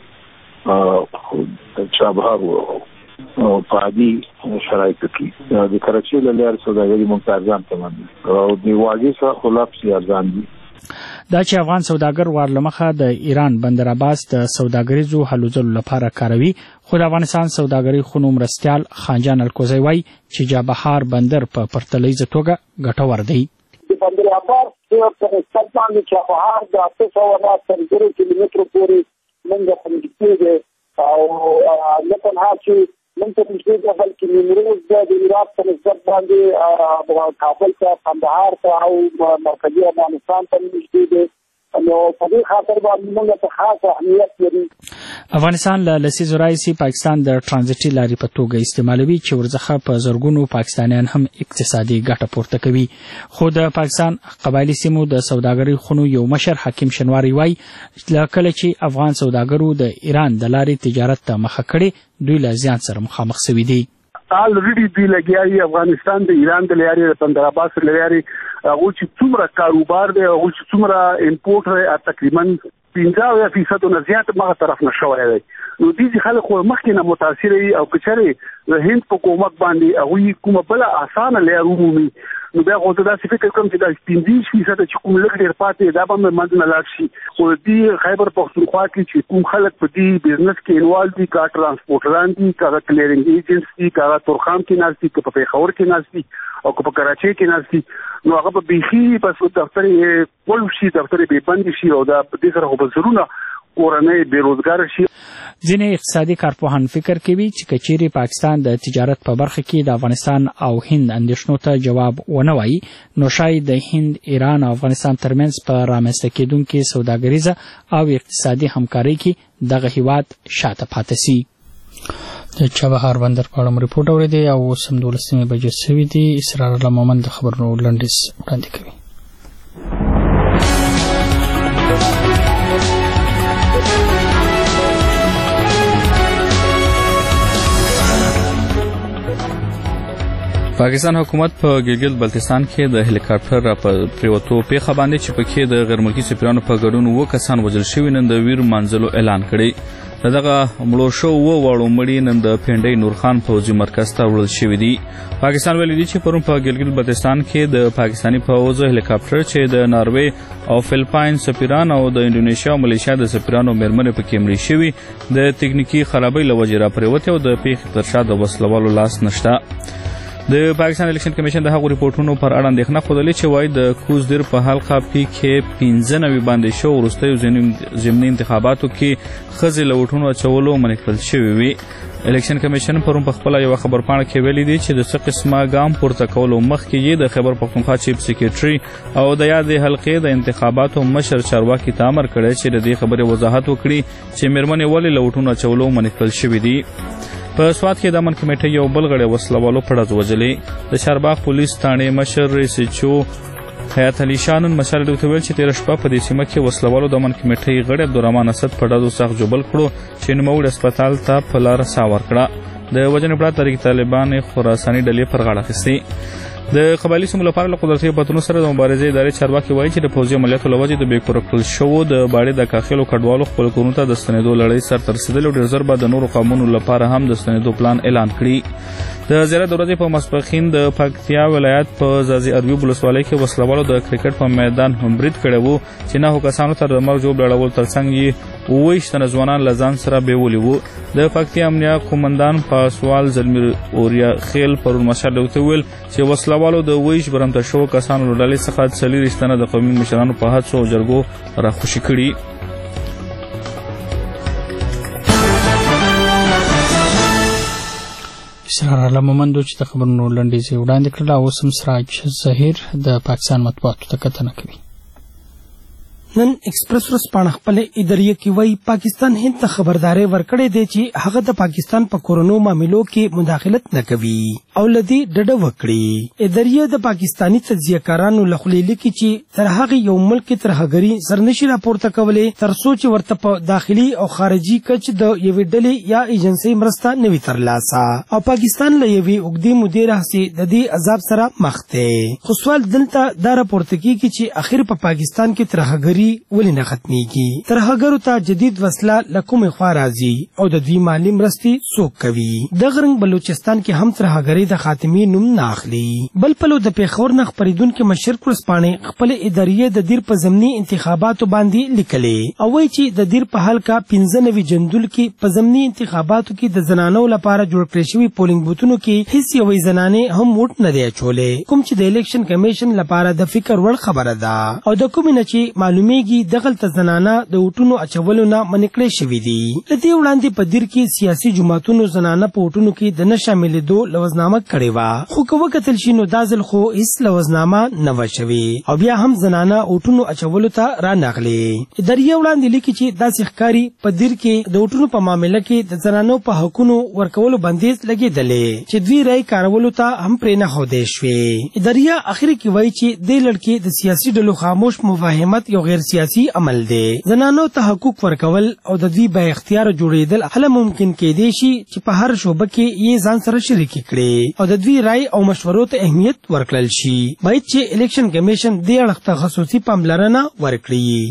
چې چابهار په عادي شرایطو کې د کراچۍ له لارې سوداګري موږ ته ارزان تمام دي او د واګې څخه خو لا پسې ارزان دي. دا چې افغان سوداګر وارلمخه د ایران بندر عباس د سوداګریزو هلو ځلو لپاره کاروي، خو د افغانستان سوداګرۍ خونو مرستیال خانجان الکوزی وایي چې چابهار بندر په پرتلیزه توګه ګټور دی. د بندر عباس په نسبت باندې چابهار د 890 کیلومترو پورې موږ ته نږدې دی او نه تنها چې موږ ته نږدې دی بلکې نیمروز د عراق په نسبت باندې کابل ته، کندهار ته او مرکزي افغانستان ته نږدې دی، نو په دې خاطر باندې موږ ته خاص اهمیت لري. افغانستان له لسیزو راهیسې پاکستان د ترانزیټي لارې په توګه استعمالوي چې ورڅخه په زرګونو پاکستانیان هم اقتصادي ګټه پورته کوي. خو د پاکستان قبایلي سیمو د سوداګرۍ خونو یو مشر حکیم شنواری وایي له کله چې افغان سوداګرو د ایران د لارې تجارت ته مخه کړې دوی له زیان سره مخامخ سوي دي. آلریډي دوی لګیا افغانستان د ایران د لارې د بندر عباس لارې هغه چې څومره کاروبار دی هغه چې څومره امپورټ دی تقریبا 50% نه زیات مغه طرف نشوي دی. نو دې خلک خو مخکې نه متاثر دي او کچره د هند په کومک باندې هغه کومه بل اسانه لارې ومومي نو بیا خو دا فکر کوم چې دا 15% چې کوم لږ ډیر پاتې دا به منځ نه لاړ شي خو دې خیبر پختونخوا کې چې کوم خلک په دې بزنس کې انوالو دي کا ترانسپورټران دي کا کلیرینګ ایجنټس دي کا تورخم کې ناس دي په پیښور کې ناس دي او په کراچۍ کې ناس دي نو هغه په بيخي پس دفتر ول شي دفتر به بند شي او دا په دې سره خو بزرونه کورنۍ بیروزګار شي. ځینې اقتصادي کارپوهان فکر کوي چې کچيري پاکستان د تجارت په برخه کې د افغانستان او هند اندېښنو ته جواب ونه وایي نو شاید د هند ایران او افغانستان ترمنځ په رامنځته کېدونکې سوداګریزه او اقتصادي همکارۍ کې دغه هیواد شاته پاتې شي. د چابهار بندر په اړه ریپورت اورېدی او اوس هم 12 بجې شوې دي. اسرار الله مومند د خبرونو لنډیز وړاندې کوي. پاکستان حکومت په ګلګت بلتستان کې د هلیکاپټر را پریوتو پیښه باندې چې پکې د غیر ملکي سفیرانو په ګډون 2 کسان وژل شوي نن د ویر منځلو اعلان کړی. دغه مړو شو واړو مړي نن د پنډۍ نور خان پوځي مرکز ته وړل شوي دي. پاکستان ویلي دي چې پرون په ګلګت بلتستان کې د پاکستاني پوځ هلیکاپټر چې د ناروې او فلپاین سفیران او د انډونیشیا او ملیشیا د سفیرانو مېرمنې پکې مړي شوي د تکنیکی خرابۍ له وجې را پریوتې او د پیښې تر شا د وسلوالو لاس نشته. د پاکستان الیکشن کمیشن د هغو ریپورتونو پر اړه اندېښنه ښودلې چې وایي د کوزدر په حلقه پی کې 15 باندې شو وروستیو ضمني انتخاباتو کې ښځې له ووټونو اچولو منع کړل شوې وي. الیکشن کمیشن پرون په خپله یوه خبرپاڼه کې ویلي دي چې د څه قسمه ګام پورته کولو مخکې یې د خیبر پختونخوا چیف سکریټري او د یادې حلقې د انتخاباتو مشر چارواکي ته امر کړی چې د دې خبرې وضاحت وکړي چې مېرمنې ولې له ووټونو اچولو منع کړل شوي دي. په سوات کې د امن کمیټې یو بل غړی وسلوالو په ډز وژلې. د چارباغ پولیس تاڼې مشر ریسچو حیات علي شاه نن مشال ډیو ته ویل چې تېره شپه په دې سیمه کې وسلوالو د امن کمیټې غړی عبدالرحمن اسد په ډزو سخت جوبل کړو چې نوموړي هسپتال ته په لاره ساه ورکړه. د وژنې پړه تحریک طالبان خراساني ډلې پر غاړه اخیستې. د قبایلي سیمو لپاره له قدرتي بدلون سره د مبارزې ادارې چارواکي وایي چې د پوځي عملیاتو له وجې د بې کوره کړل شوو د باړې د کاخلو کډوالو خپل کورونو ته د ستنېدو لړۍ سرته رسېدلې او ډېر ژر به د نورو قومونو لپاره هم د ستنېدو پلان اعلان کړي. د زیارت د ورځې په ماسپښین د پکتیا ولایت په ځاځي اربیوب ولسوالۍ کې وسلوالو د کرکټ په میدان هم برید کړی و چې 9 کسانو ته د مرګ ژوبل اړول ترڅنګ یې 28 تنه ځوانان له ځان سره بیولي وو. د پکتیا امنیه قومندان پاسوال زلمیر اوریا خیل پرون مشهد ته ویل چې وسلوالو د 28 برمته شوو کسانو له ډلې څخه 40 تنه د قومي مشرانو په هڅو او جرګو راخوشي کړي. اسرار الله مومند چې د خبرونو لنډیز وړاندې کړل او اوس هم سراج ظهیر د پاکستان مطبوعاتو ته کتنه کوي. نن ایکسپریس ورځپاڼه خپل اداریه کې وایي پاکستان هند ته خبرداري ورکړې ده چې هغه د پاکستان په کورونو معاملو کې مداخلت نه کوي او لدی ډډه وکړي. اداریه د پاکستانی تجزیه‌کارانو لخوا لیکي چې تر هغه یو ملک ترهګری سرنشي راپورته کولې تر سوچ ورته په داخلي او خارجي کچ د یوې ډلې یا ایجنسۍ مرسته نوي ترلاسه او پاکستان له یوې اوږدې مودې راهیسې د دې عذاب سره مخ دی. خو سوال دلته دا راپورته کیږي چې اخر په پاکستان کې ترهګری ولې نه ختميږي. ترهګرو ته جدید وسله لکومه خوا راځي او د دوی مالی مرستې څوک کوي. د غرنګ بلوچستان کې هم ترهګری د خاتمي نوم نه اخلي. بل پلو د پیښور نه خبرېدونکو مشر ورځپاڼه خپل اداریه د دیر په ضمني انتخاباتو باندې لیکلې او وایي چې د دیر په حلقه 15 جندول کې په ضمني انتخاباتو کې د زنانو لپاره جوړ کړی شوی پولینګ بوتونو کې هیڅ یوې زنانې هم ووټ نه دی اچولې کوم چې د الیکشن کمیشن لپاره د فکر وړ خبره ده او د کوم نه چې معلومه دغلته زنانه د وټونو اچولو نه منع کړې شوې دي. لدې وړاندې په دیر کې سیاسي جماعتونو زنانه په وټونو کې د نه شاملېدو لوزنامه کړې وه خو که وکتل شي نو دا ځل خو هیڅ لوزنامه نه وه شوې او بیا هم زنانه وټونو اچولو ته رانغلې. اداریه وړاندې لیکي چې داسې ښکاري په دیر کې د وټونو په معامله کې د زنانو په حقونو ورکولو بندیز لګېدلې چې دوی رای کارولو ته هم پرې نه ښودې شوې. اداریه اخر کې وایي چې دې لړ د سیاسي ډلو خاموش مفاهمت یو غیر سیاسي عمل دی. زنانو ته حقوق ورکول او د دوی با اختیار جوړېدل هله ممکن کېدی شي چې په هر شوبه کې یې ځان سره شریک کړي او د دوی رای او مشورو ته اهمیت ورکړل شي. باید چې الیکشن کمیشن دې اړخ ته خصوصي پاملرنه ورکړي.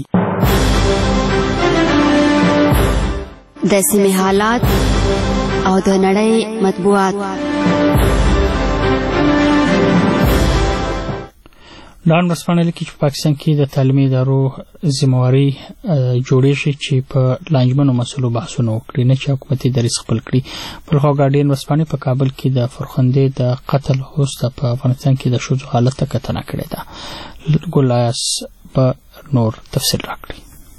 د سیمې حالات او د نړۍ مطبوعات. ډان ورځپاڼه لیکي چې پاکستان کې د تعلیمي ادارو ذمہواري جوړې شي چې په لانجمنو مسلو بحثونه وکړي نه چې حکومتي دریځ خپل کړي. بل خو ګارډین ورځپاڼه په کابل کې د فرخندې د قتل وروسته په افغانستان کې د ښځو حالت ته کتنه کړې ده. ګلایاس په نور تفصیل راکړي.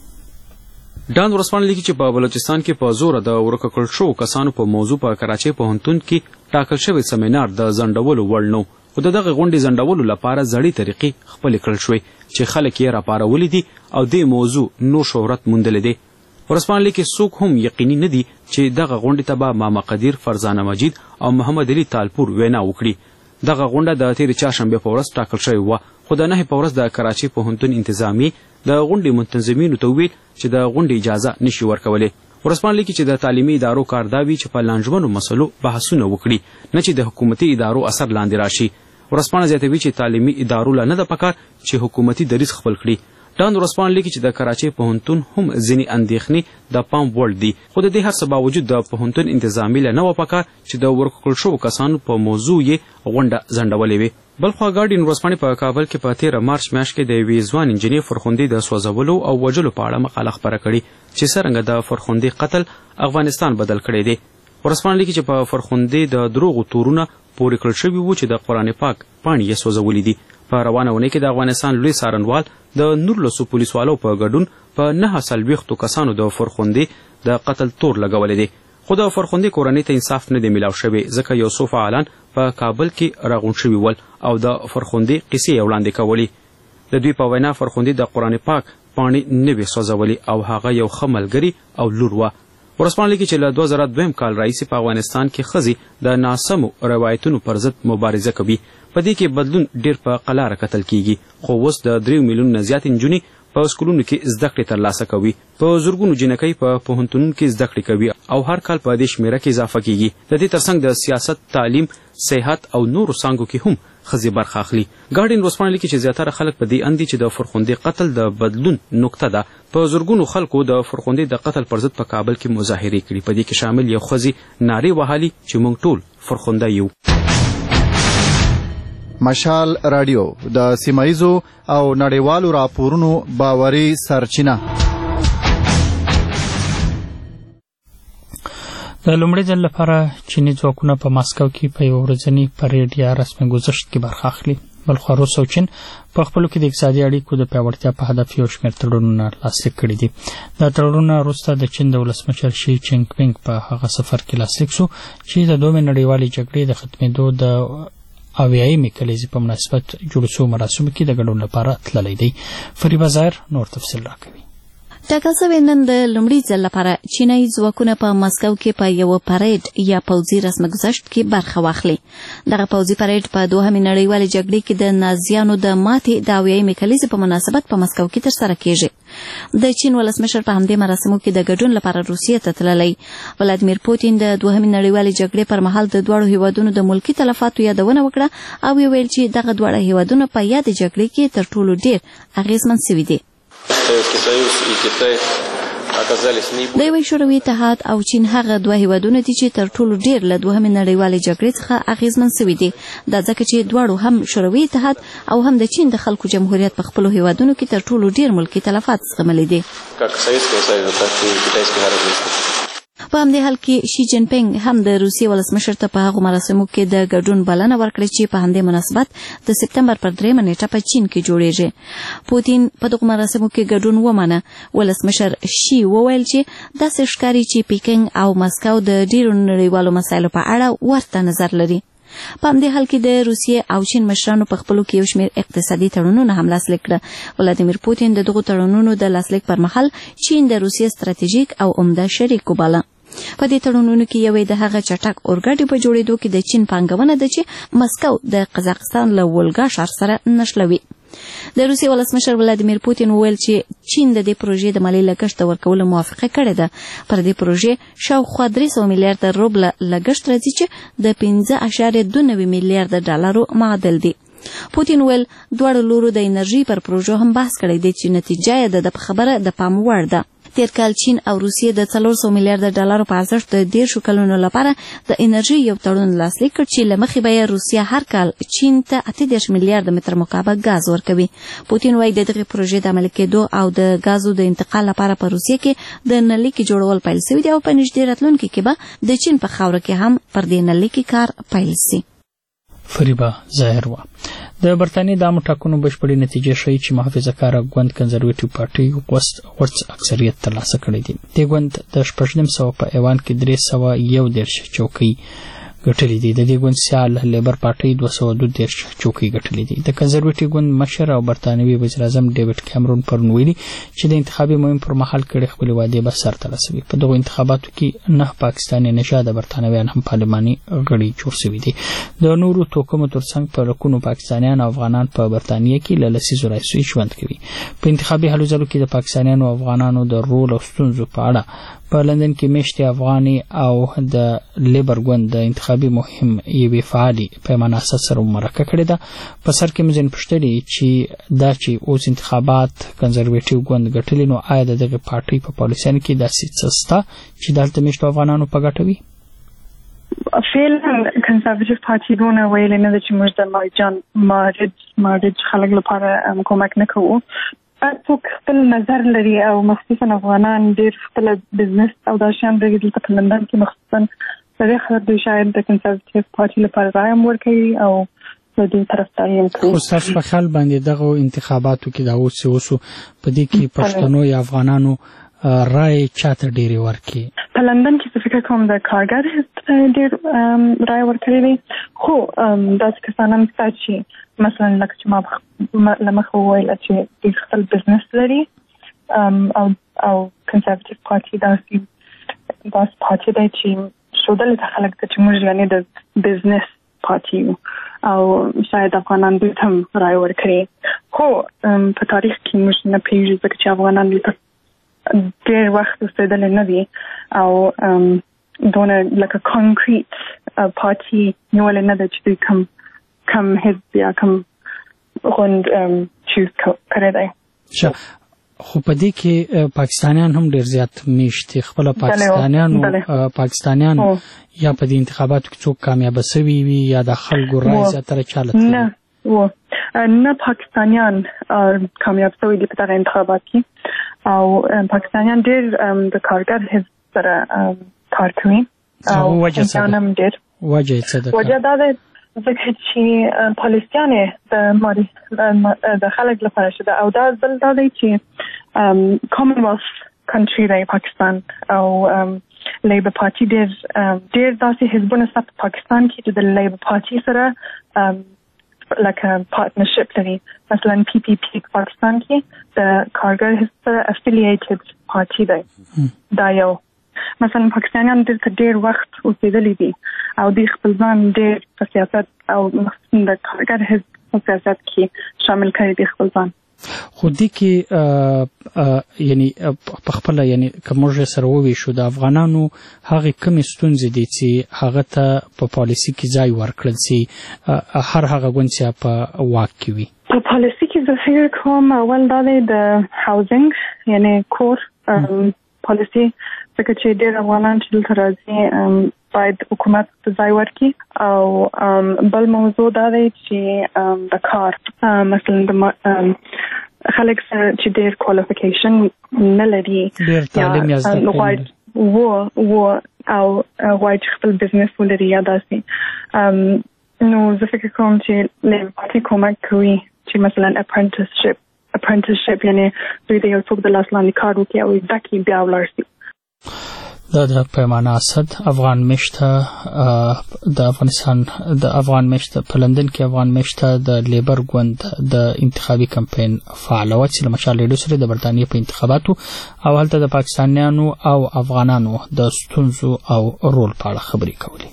ډان ورځپاڼه لیکي چې په بلوچستان کې په زور د ورکه کړل شو کسانو په موضوع په کراچۍ پوهنتون کې ټاکل شوی سیمینار د ځنډولو وړ نه خو دغه غونډې ځنډولو لپاره زړې طریقې خپلې کړل شوې چې خلک یې راپارولي دي او دې موضوع نور شهرت موندلی دی. ورځپاڼه لیکي څوک هم یقیني نه دي چې دغه غونډې ته به ماما قدیر، فرزانه مجید او محمد علي تالپور وینا وکړي. دغه غونډه د تېرې چهارشنبې په ورځ ټاکل شوې وه خو د 9 په ورځ د کراچۍ پوهنتون انتظامیې د غونډې منتظمینو ته وویل چې د غونډې اجازه نشي ورکولی. ورځپاڼه لیکي چې د تعلیمي ادارو کار دا وي چې په لانجمنو مسلو بحثونه وکړي نه چې د حکومتي ادارو اثر لاندې راشي. ورځپاڼه زیاتوي چې تعلیمي ادارو لا نه ده پکار چې حکومتي دریځ خپل کړي. ډان ورځپاڼه لیکي چې د کراچۍ پوهنتون هم ځینې اندېښنې د پام وړ دي خو د دې هر څه باوجود د پوهنتون انتظامي لا نه وه پکار چې د ورکړل شوو کسانو په موضوع یې غونډه ځنډولې وي. بلخوا ګارډین ورځپاڼې په کابل کې په 13 مارچ میاشت کې د یوې ځوان انجینر فرخندې د سوځولو او وژلو په اړه مقاله خپره کړې چې څرنګه د فرخندې قتل افغانستان بدل کړی دی. ورځپاڼه لیکي چې په فرخندې د دروغو تورونه پورې کړل شوي وو چې د قرآن پاک پاڼې یې سوځولي دي. په روانه اونۍ کې د افغانستان لوی څارنوال د 19 پولیسوالو په ګډون په 49 کسانو د فرخندې د قتل تور لګولی دی خو د فرخندې کورنۍ ته انصاف نه دی میلاو شوی ځکه یو څو فعالان په کابل کې راغونډ شوي ول او د فرخندې قصې یې وړاندې کولې. د دوی په وینا فرخندې د قرآن پاک پاڼې نه وې سوځولې او هغه یو ښه ملګري او لور وه. ورځپاڼه لیکي چې له 2002 کال راهیسې په افغانستان کې ښځې د ناسمو روایتونو پر ضد مبارزه کوي. په دې کې بدلون ډېر په قلاره کتل کیږي خو اوس د 3 میلیون نه زیات نجونې په سکولونو کې زده کړې ترلاسه کوي. په زرګونو جنکۍ په پوهنتونونو کې زده کړې کوي او هر کال په دې شمیره کې اضافه کیږي. د دې ترڅنګ د سیاست، تعلیم، صحت او نورو څانګو کې هم ښځې برخه اخلي. ګارډین ورځپاڼه لیکي چې زیاتره خلک په دې اند دي چې د فرخندې قتل د بدلون نقطه ده. په زرګونو خلکو د فرخندې د قتل پر ضد په کابل کې مظاهرې کړي. په دې کې شامل یو ښځې نارې وهلي چې موږ ټول فرخنده یو. مشال رادیو د سیمایزو او نړیوالو راپورونو باوري سرچینه. د لومړي ځل لپاره چینی ځواکونه په ماسکو کې په یو ورځني پریډ یا رسمي ګذشت کې برخه اخلي. بلخوا روس او چین په خپلو کې د اقتصادي اړیکو د پیاوړتیا په هدف یو شمېر تړونونه لاسلیک کړي دي. دا تړونونه وروسته د چین د ولسمشر شي جینګ پینګ په هغه سفر کې لاسلیک شو چې د دویمې نړیوالې جګړې د ختمېدو د اویایمې کلیزې په مناسبت جوړ شوو مراسمو کې د ګډون لپاره تللی دی. فریبه ظاهر نور تفصیل راکوي. ټاکل شوی نن د لومړي ځل لپاره چینایي ځواکونه په ماسکو کې په یو پریډ یا پوځي رسم ګذشت کې برخه واخلي. دغه پوځي پریډ په دوهمې نړیوالې جګړې کې د نازیانو د ماتې د اویایمې کلیزې په مناسبت په ماسکو کې ترسره کیږي. د چین ولسمشر په همدې مراسمو کې د ګډون لپاره روسیې ته تللی. ولادیمیر پوتین د دوهمې نړیوالې جګړې پر مهال د دواړو هیوادونو د ملکي تلفاتو یادونه وکړه او ویل چې دغه دواړه هیوادونه په یادې جګړې کې تر ټولو ډېر اغیزمن سوي دي. د یوې شوروي اتحاد او چین هغه دوه هیوادونه دي چې تر ټولو ډېر له دوهمې نړیوالې جګړې څخه اغیزمن سوي دي. دا ځکه چې دواړو هم شوروي اتحاد او هم د چین د خلکو جمهوریت په خپلو هیوادونو کې تر ټولو ډېر ملکي تلفات زغملي دي. په همدې حال کې شي جین پینګ هم د روسیې ولسمشر ته په هغو مراسمو کې د ګډون بلنه ورکړې چې په همدې مناسبت د سپتمبر پر 3 نیټه په چین کې جوړیږي. پوتین په دغو مراسمو کې ګډون ومنه. ولسمشر شي وویل چې داسې ښکاري چې پیکینګ او مسکو د ډیرو نړیوالو مسایلو په اړه ورته نظر لري. په همدې حال کې د روسیې او چین مشرانو په خپلو کې یو شمېر اقتصادي تړونونه هم لاسلیک کړه. ولادیمیر پوتین د دغو تړونونو د لاسلیک پر مهال چین د روسیې ستراتیژیک او عمده شریک وباله. په دې تړونونو کې یوې د هغه چټک اورګاډي په جوړېدو کې د چین پانګونه ده چې مسکو د قزاقستان له ولګا ښار سره نښلوي. د روسیې ولسمشر ولادیمیر پوتین وویل چې چین د دې پروژې د مالي لګښت د ورکولو موافقه کړې ده. پر دې پروژې شاوخوا 300 میلیارډ روبله لګښت راځي چې د 15.2 میلیارډ ډالرو معادل دي. پوتین ویل دواړو لورو د انرژي پر پروژو هم بحث کړی دی چې نتیجه یې د خبره د پام وړ ده. تیر کال چین او روسیې د 400 میلیارډ ډالرو په ارزښت د 10 کلونو لپاره د انرژي یو تړون لاسلیک کړ چې له مخې به روسیه هر کال چین ته 38 میلیارډ متر مکعب غاز ورکوي. پوتین وایي د دغه پروژې د عملي کېدو او د غازو د انتقال لپاره په روسیه کې د نلۍ کې جوړول پیل شوی دی او په نږدې راتلونکي کې به د چین په خاوره کې هم پر دې نلۍ کې کار پیل شي. فریبا ظاهر وا د برتانیې د عامو ټاکنو بشپړې نتیجې ښیي چې محافظه‌کاره ګوند کنزرویټیو پارټي غوڅ اکثریت ترلاسه کړی دی. دې ګوند د 1900 په ایوان کې 311 چوکۍ ګټلې دي. د دې ګوند سیال لیبر پارټي 222 چوکۍ ګټلې دي. د کنزرویټیو ګوند مشر او برتانوي وزیر اعظم ډیوډ کیمرون پرون ویلي چې د انتخابي مهم پر مهال کړي خپل وعده به سرته رسوي. په دغه انتخاباتو کې 9 پاکستاني نژاد برتانویان هم پارلماني غړي جوړ شوي دي. د نورو توکمو ترڅنګ په رکونو پاکستانیان او افغانان په برتانیې کې له لسیزو راهیسې ژوند کوي. په انتخابي هلو ځلو کې د پاکستانیانو او افغانانو د رول او ستونزو په اړه په لندن کې میشتي افغاني او د لیبر ګوند د انتخابي مهم یوې فعالي پیمانه اساس سره مرکه کړې ده. په سر کې مزین پښتني چې اوس انتخابات کنزرویټیو ګوند ګټلې نو آیا دغه پارټي په پالیسیانو کې داسې څه شته چې دلته میشتو افغانانو په ګټه وي؟ فعلا کنزرویټیو پارټي دونه ویل نه چې موږ د مارج خلک لپاره کومک نه کوو. څوک خپل نظر لري او مخصوصا افغانان ډېر خپل بزنس او دا شان د په لندن کې مخصوصا د خلک د شاید د کنزرویټیو پارټي لپاره رای ورکوي او د دې طرفداري کوي. خو تاسو په خیال باندې دغه انتخاباتو کې دا اوسو په دې کې پښتنو یا افغانانو رای چاته ډېری ورکي؟ په لندن کې فکر کوم د کارګر ډېر رای ورکړي دي. خو داسې کسان هم شته چې مثلا لکه چې ما لمخه وویل چې خپل بزنس لري او کنزرویټیو پارټي داسې پارټي دی چې ښودلی د خلک ته چې موږ یعنې د بزنس پارټي یو او شاید افغانان دوی ته هم رای ورکړي. خو په تاریخ کې موږ نه پوهېږو ځکه چې افغانان ډېر وخت اوسېدلی نه دي او دونه لکه کانکریټ پارټي نیولې نه ده چې دوی کم حزب یا کم غوند چوز کړی دی. خو په دې کې پاکستانیان هم ډېر زیات میشتي. خپل پاکستانیان یا په دې انتخاباتو کې څوک کامیاب شوي وي یا د خلکو رای زیاتره چاله نه پاکستانیان کامیاب شوي دي په دغه انتخابات کې او پاکستانیان ډېر د کارګر حزب سره کار کوي او وجه څه ده؟ وجه دا ده ځکه چې پالیسیانې د خلک لپاره شده او دا بل دا دی چې کامنویلث کنټري دی پاکستان او لیبر پارټي ډېر داسې حزبونه شته په پاکستان کې چې د لیبر پارټي سره لکه پارټنرشپ لري. مثلا PPP پاکستان کې د کارګر حزب سره افیلیټډ پارټي دی. دا یو مثلا پاکستانیان ډېر وخت اوسېدلی دي او دوی خپل ځان ډېر په سیاست او مخصوصا د کارګر حزب په سیاست کې شامل کړي دي خپل ځان. خو دې کې یعنی په خپل یعنی کومه سره وویشو د افغانانو هغه کومې ستونزې دي چې هغه ته په پالیسي کې ځای ورکړل شي هر هغه ګوند چې په واک کې وي؟ په پالیسي کې زه فکر کوم اول دا دی د هاوزینګ یعنی کور پالیسي ځکه چې ډېر افغانان چې دلته راځي باید حکومت ته ځای ورکړي او بل موضوع دا دی چې د کار مثلا د خلک چې ډېر کوالیفیکیشن نه لري ډېر تعلیم یا زده کړي او غواړي چې خپل بزنس ولري یا داسې نو زه فکر کوم چې لیبر پارټي کومک کوي چې مثلا اپرنټسشپ یعنی دوی د یو څوک د لاس لاندې کار وکړي او زده کړي بیا ولاړ شي. دا د پیمانه اسد افغان مشته د افغانستان د افغان مشته په لندن کې افغان مشته د لیبر ګوند د انتخابي کمپاین فعالوت چې مشال ریډیو سره د برتانیې په انتخاباتو او هلته د پاکستانیانو او افغانانو د ستونزو او رول په اړه خبرې کولې.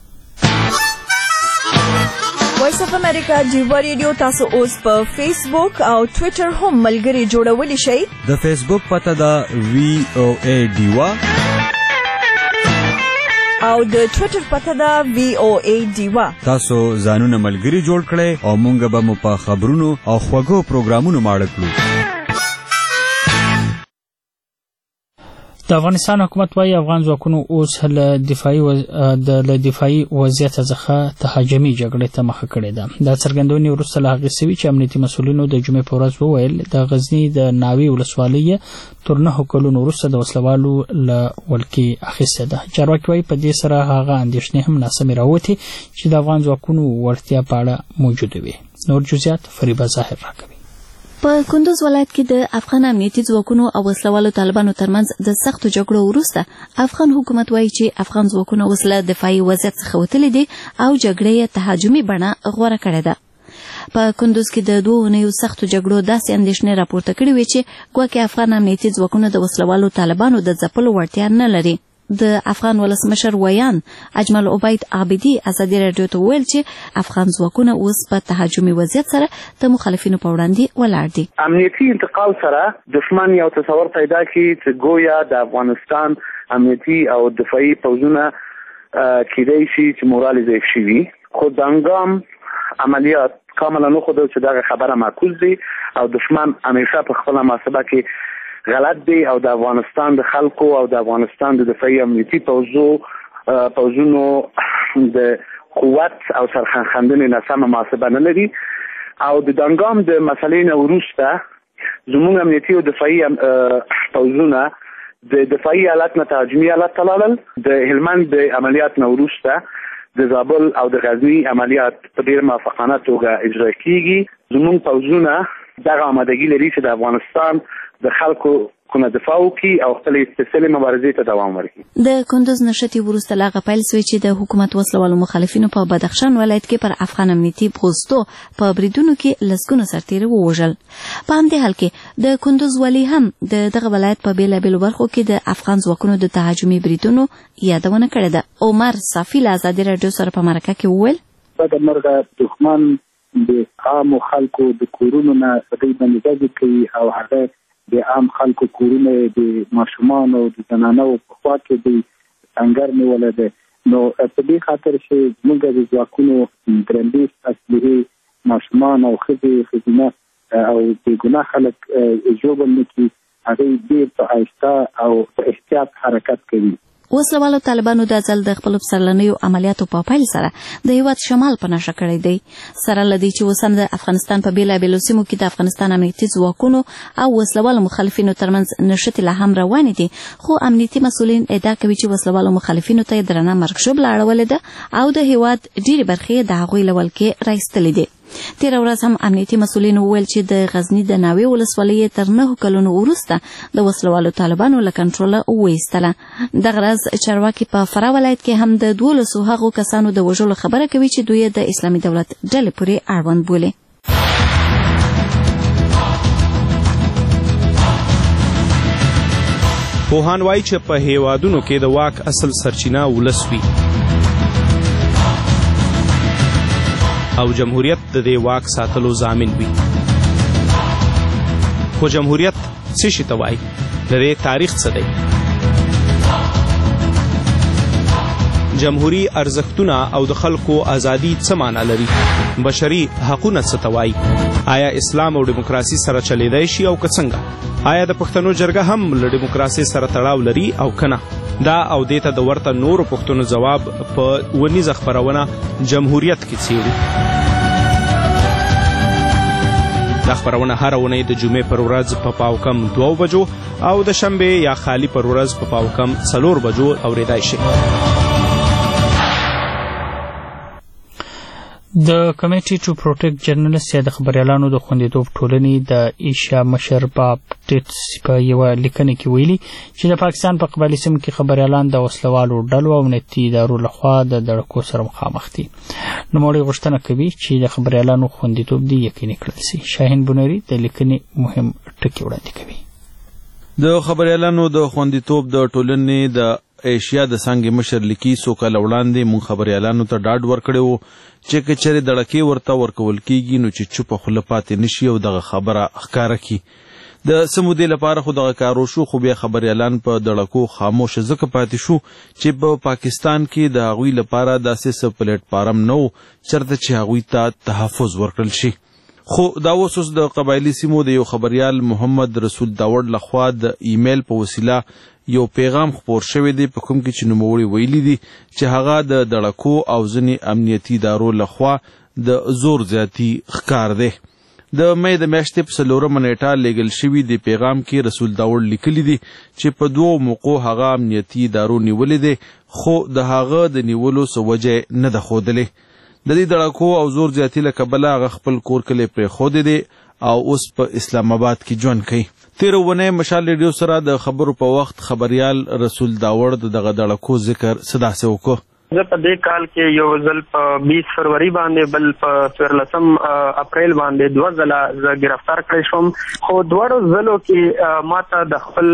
وایس اف امریکا ډیوا ریډیو تاسو اوس په فیسبوک او ټوئیټر هم ملګري جوړولی شئ. د فیسبوک پته ده VOA ډیوا او د ټوئیټر پته ده VOA ډیوا. تاسو ځانونه ملګري جوړ کړئ او مونږ به مو په خبرونو او خوږو پروګرامونو ماړه کړو. د افغانستان حکومت وايي افغان ځواکونو اوس له دفاعي وضعیت څخه تهاجمي جګړې ته مخه کړې ده. دا څرګندونې وروسته له هغې سوي چې امنیتي مسؤلینو د جمعې په ورځ وویل د غزني د ناوې ولسوالۍ تر 9 کلونو وروسته د وسلوالو له ولکې اخیستې ده. چارواکي وايي په دې سره هغه اندېښنې هم ناسمې راوتې چې د افغان ځواکونو وړتیا په اړه موجوده وي. نور جزئیات فریبه ظاهر راکوي. په کندوز ولایت کې د افغان امنیتي ځواکونو او وسلوالو طالبانو ترمنځ د سختو جګړو وروسته افغان حکومت وایي چې افغان ځواکونه اوس له دفاعي وضعیت څخه وتلي دي او جګړې یې تهاجمي بڼه غوره کړې ده. په کندوز کې د 2 اونیو سختو جګړو داسې اندېښنې راپورته کړې وې چې ګواکې افغان امنیتي ځواکونه د وسلوالو طالبانو د ځپلو وړتیا نه لري. د افغان ولسمشر ویان اجمل عبید عابدی ازادي رادیو ته ویل چې افغان ځواکونه اوس په تهاجمي وضعیت سره د مخالفینو په وړاندې ولاړ دي. امنیتي انتقال سره دښمن یو تصور پیدا کړي چې ګویا د افغانستان امنیتي او دفاعي پوځونه کېدای شي چې مورال ضعیف شي. خو د انګام عملیات کاملا نه خو چې دا خبره معقول دي او دښمن همیشه په خپل محاسبه کې غلط دی او د افغانستان د خلکو او د افغانستان د دفاعي امنیتي پوځونو د قوت او سرخندنې ناسمه محاسبه نه لري او د دانګام د مسلې نه وروسته زموږ امنیتي او دفاعي پوځونه د دفاعي حالت نه تهاجمي حالت ته لاړل. د هلمند د عملیات نه وروسته د زابل او د غزني عملیات په ډېر موافقانه توګه اجرا کیږي. زموږ پوځونه دغه آمادګي لري چې د افغانستان د خلکو کنه دفاع وکړي او خپل سپیشلي مبارزې ته دوام ورکړي. د کندوز نشتی وروسته لاغه پیل سوی چې د حکومت وسلوالو مخالفینو په بدخشان ولایت کې پر افغان امنیتي پوسټو په بریدونو کې لسګونه سرتیري ووژل. په همدې حال کې د کندوز والی هم دغه ولایت په بیلابیلو برخو کې د افغان ځواکونو د تهاجمي بریدونو یادونه کړې ده. عمر صافی له ازادي رادیو سره په مرکه کې وویل د مرګ دښمن د عام خلکو د کورونو نه سړي باندې کوي او هغه د عام خلکو کورونه د ماشومان او د زنانو په خوا کې د انګر نیولې ده. نو په دې خاطر چې موږ د ځواکونو درندې اصلي ماشومان او ښځینه او بېګناه خلک ژوبل نه کړي هغه ډېر په آهسته او په احتیاط حرکت کوي. وسلوالو طالبانو د ځل د خپل سرلنیو عملیاتو په پیل سره د هیواد شمال په نشه کړی دی. سره لدی چې وسم د افغانستان په بیلابیلو سیمو کې د افغانستان امنیتي ځواکونو او وسلوالو مخالفینو ترمنځ نشټې لا هم روانې دي. خو امنیتي مسؤلین ادعا کوي چې وسلوالو مخالفینو ته درنه مرګ ژوبله اړولې ده او د هیواد ډېرې برخې د هغوی له ولکې راایستلې دي. تیر ورځ هم امنیتي مسؤلین وویل چې د غزني د ناوې ولسوالۍ تر 9 کلونو وروسته د وسلوالو طالبانو له کنټروله وایستله. دغه ورځ چارواکي په فراه ولایت کې هم د 12 هغو کسانو د وژلو خبره کوي چې دوی د اسلامي دولت ډلې پورې اړوند بولي. پوهان وایي چې په هیوادونو کې د واک اصل سرچینه ولس وي او جمهوریت د دې واک ساتلو ضامن وي. خو جمهوریت څه شي ته وایي؟ د دې تاریخ څه دی؟ جمهوری ارزښتونه او د خلکو ازادي څه معنا لري؟ بشري حقونه څه ته وایي؟ آیا اسلام او دیموکراسي سره چلیدای شي او که څنګه؟ آیا د پښتنو جرګه هم له دیموکراسي سره تړاو لري او کنه؟ دا او دیته د ورته نورو پښتنو جواب په ونیزه خبرونه جمهوریت کې څیړو. دا خبرونه هر ونې د جمعې پر ورځ په پاوکم 2 بجو او د شنبه یا خالی پر ورځ په پاوکم 4 بجو اوریدای شي. د کمیټي ټو پروټیکټ جرنالست یا د خبريالانو د خوندیتوب ټولنې د ایشا مشر باب ټیټس په یو لیکنه کې ویلي چې د پاکستان په قبایلي سیمو کې خبريالان د وسلوالو ډلو او امنیتي ادارو لخوا د دړکو سره مخامخ دي. نوموړي غوښتنه کوي چې د خبريالانو خوندیتوب دی یقیني کړل شي. شاهین بنوري د لیکنې مهم ټکي وړاندې کوي. د خبريالانو د خوندیتوب د ټولنې د ایشیا د څنګه مشر لیکي سوکاله وړاندې مون خبريالانو ته ډاډ ورکړو چې کچره دړکې ورته ورکول کیږي نو چې چوپ خله پاتې نشي او دغه خبره ښکارا کی. د سمودې لپاره خو دغه کارو شو خو بیا خبريالان په دړکو خاموش ځکه پاتې شو چې په پاکستان کې د هغوی لپاره داسې پلیټ فارم نو چرته چې هغوی ته تحفظ ورکړل شي. خو دا اوس د قبایلی سیمو د یو خبریال محمد رسول داوړ لخوا د ایمیل په وسیله یو پیغام خپور شوی دی په کوم کې چې نوموړي ویلي دي چې هغه د دړکو او ځینې امنیتي ادارو لخوا د زور زیاتی ښکار دی. د مې د میاشتې په 4 نیټه لیږل شوي د پیغام کې رسول داوړ لیکلي دي چې په 2 موقعو هغه امنیتي ادارو نیولې دي خو د هغه د نیولو څه وجه نه ده ښودلې. د دې دړکو او زور زیاتی له کبله هغه خپل کور کلی پرېښودی دی او اوس په اسلام آباد کې ژوند کوي. تېره اونۍ مشال ریډیو سره د خبرو په وخت خبریال رسول داوړ د دغه دړکو ذکر څه داسې وکړو. زه په دې کال کې یو ځل په 20 فروری باندې بل په 14 اپریل باندې 2 ځله زه گرفتار کړی شوم خو دواړو ځلو کې ماته د خپل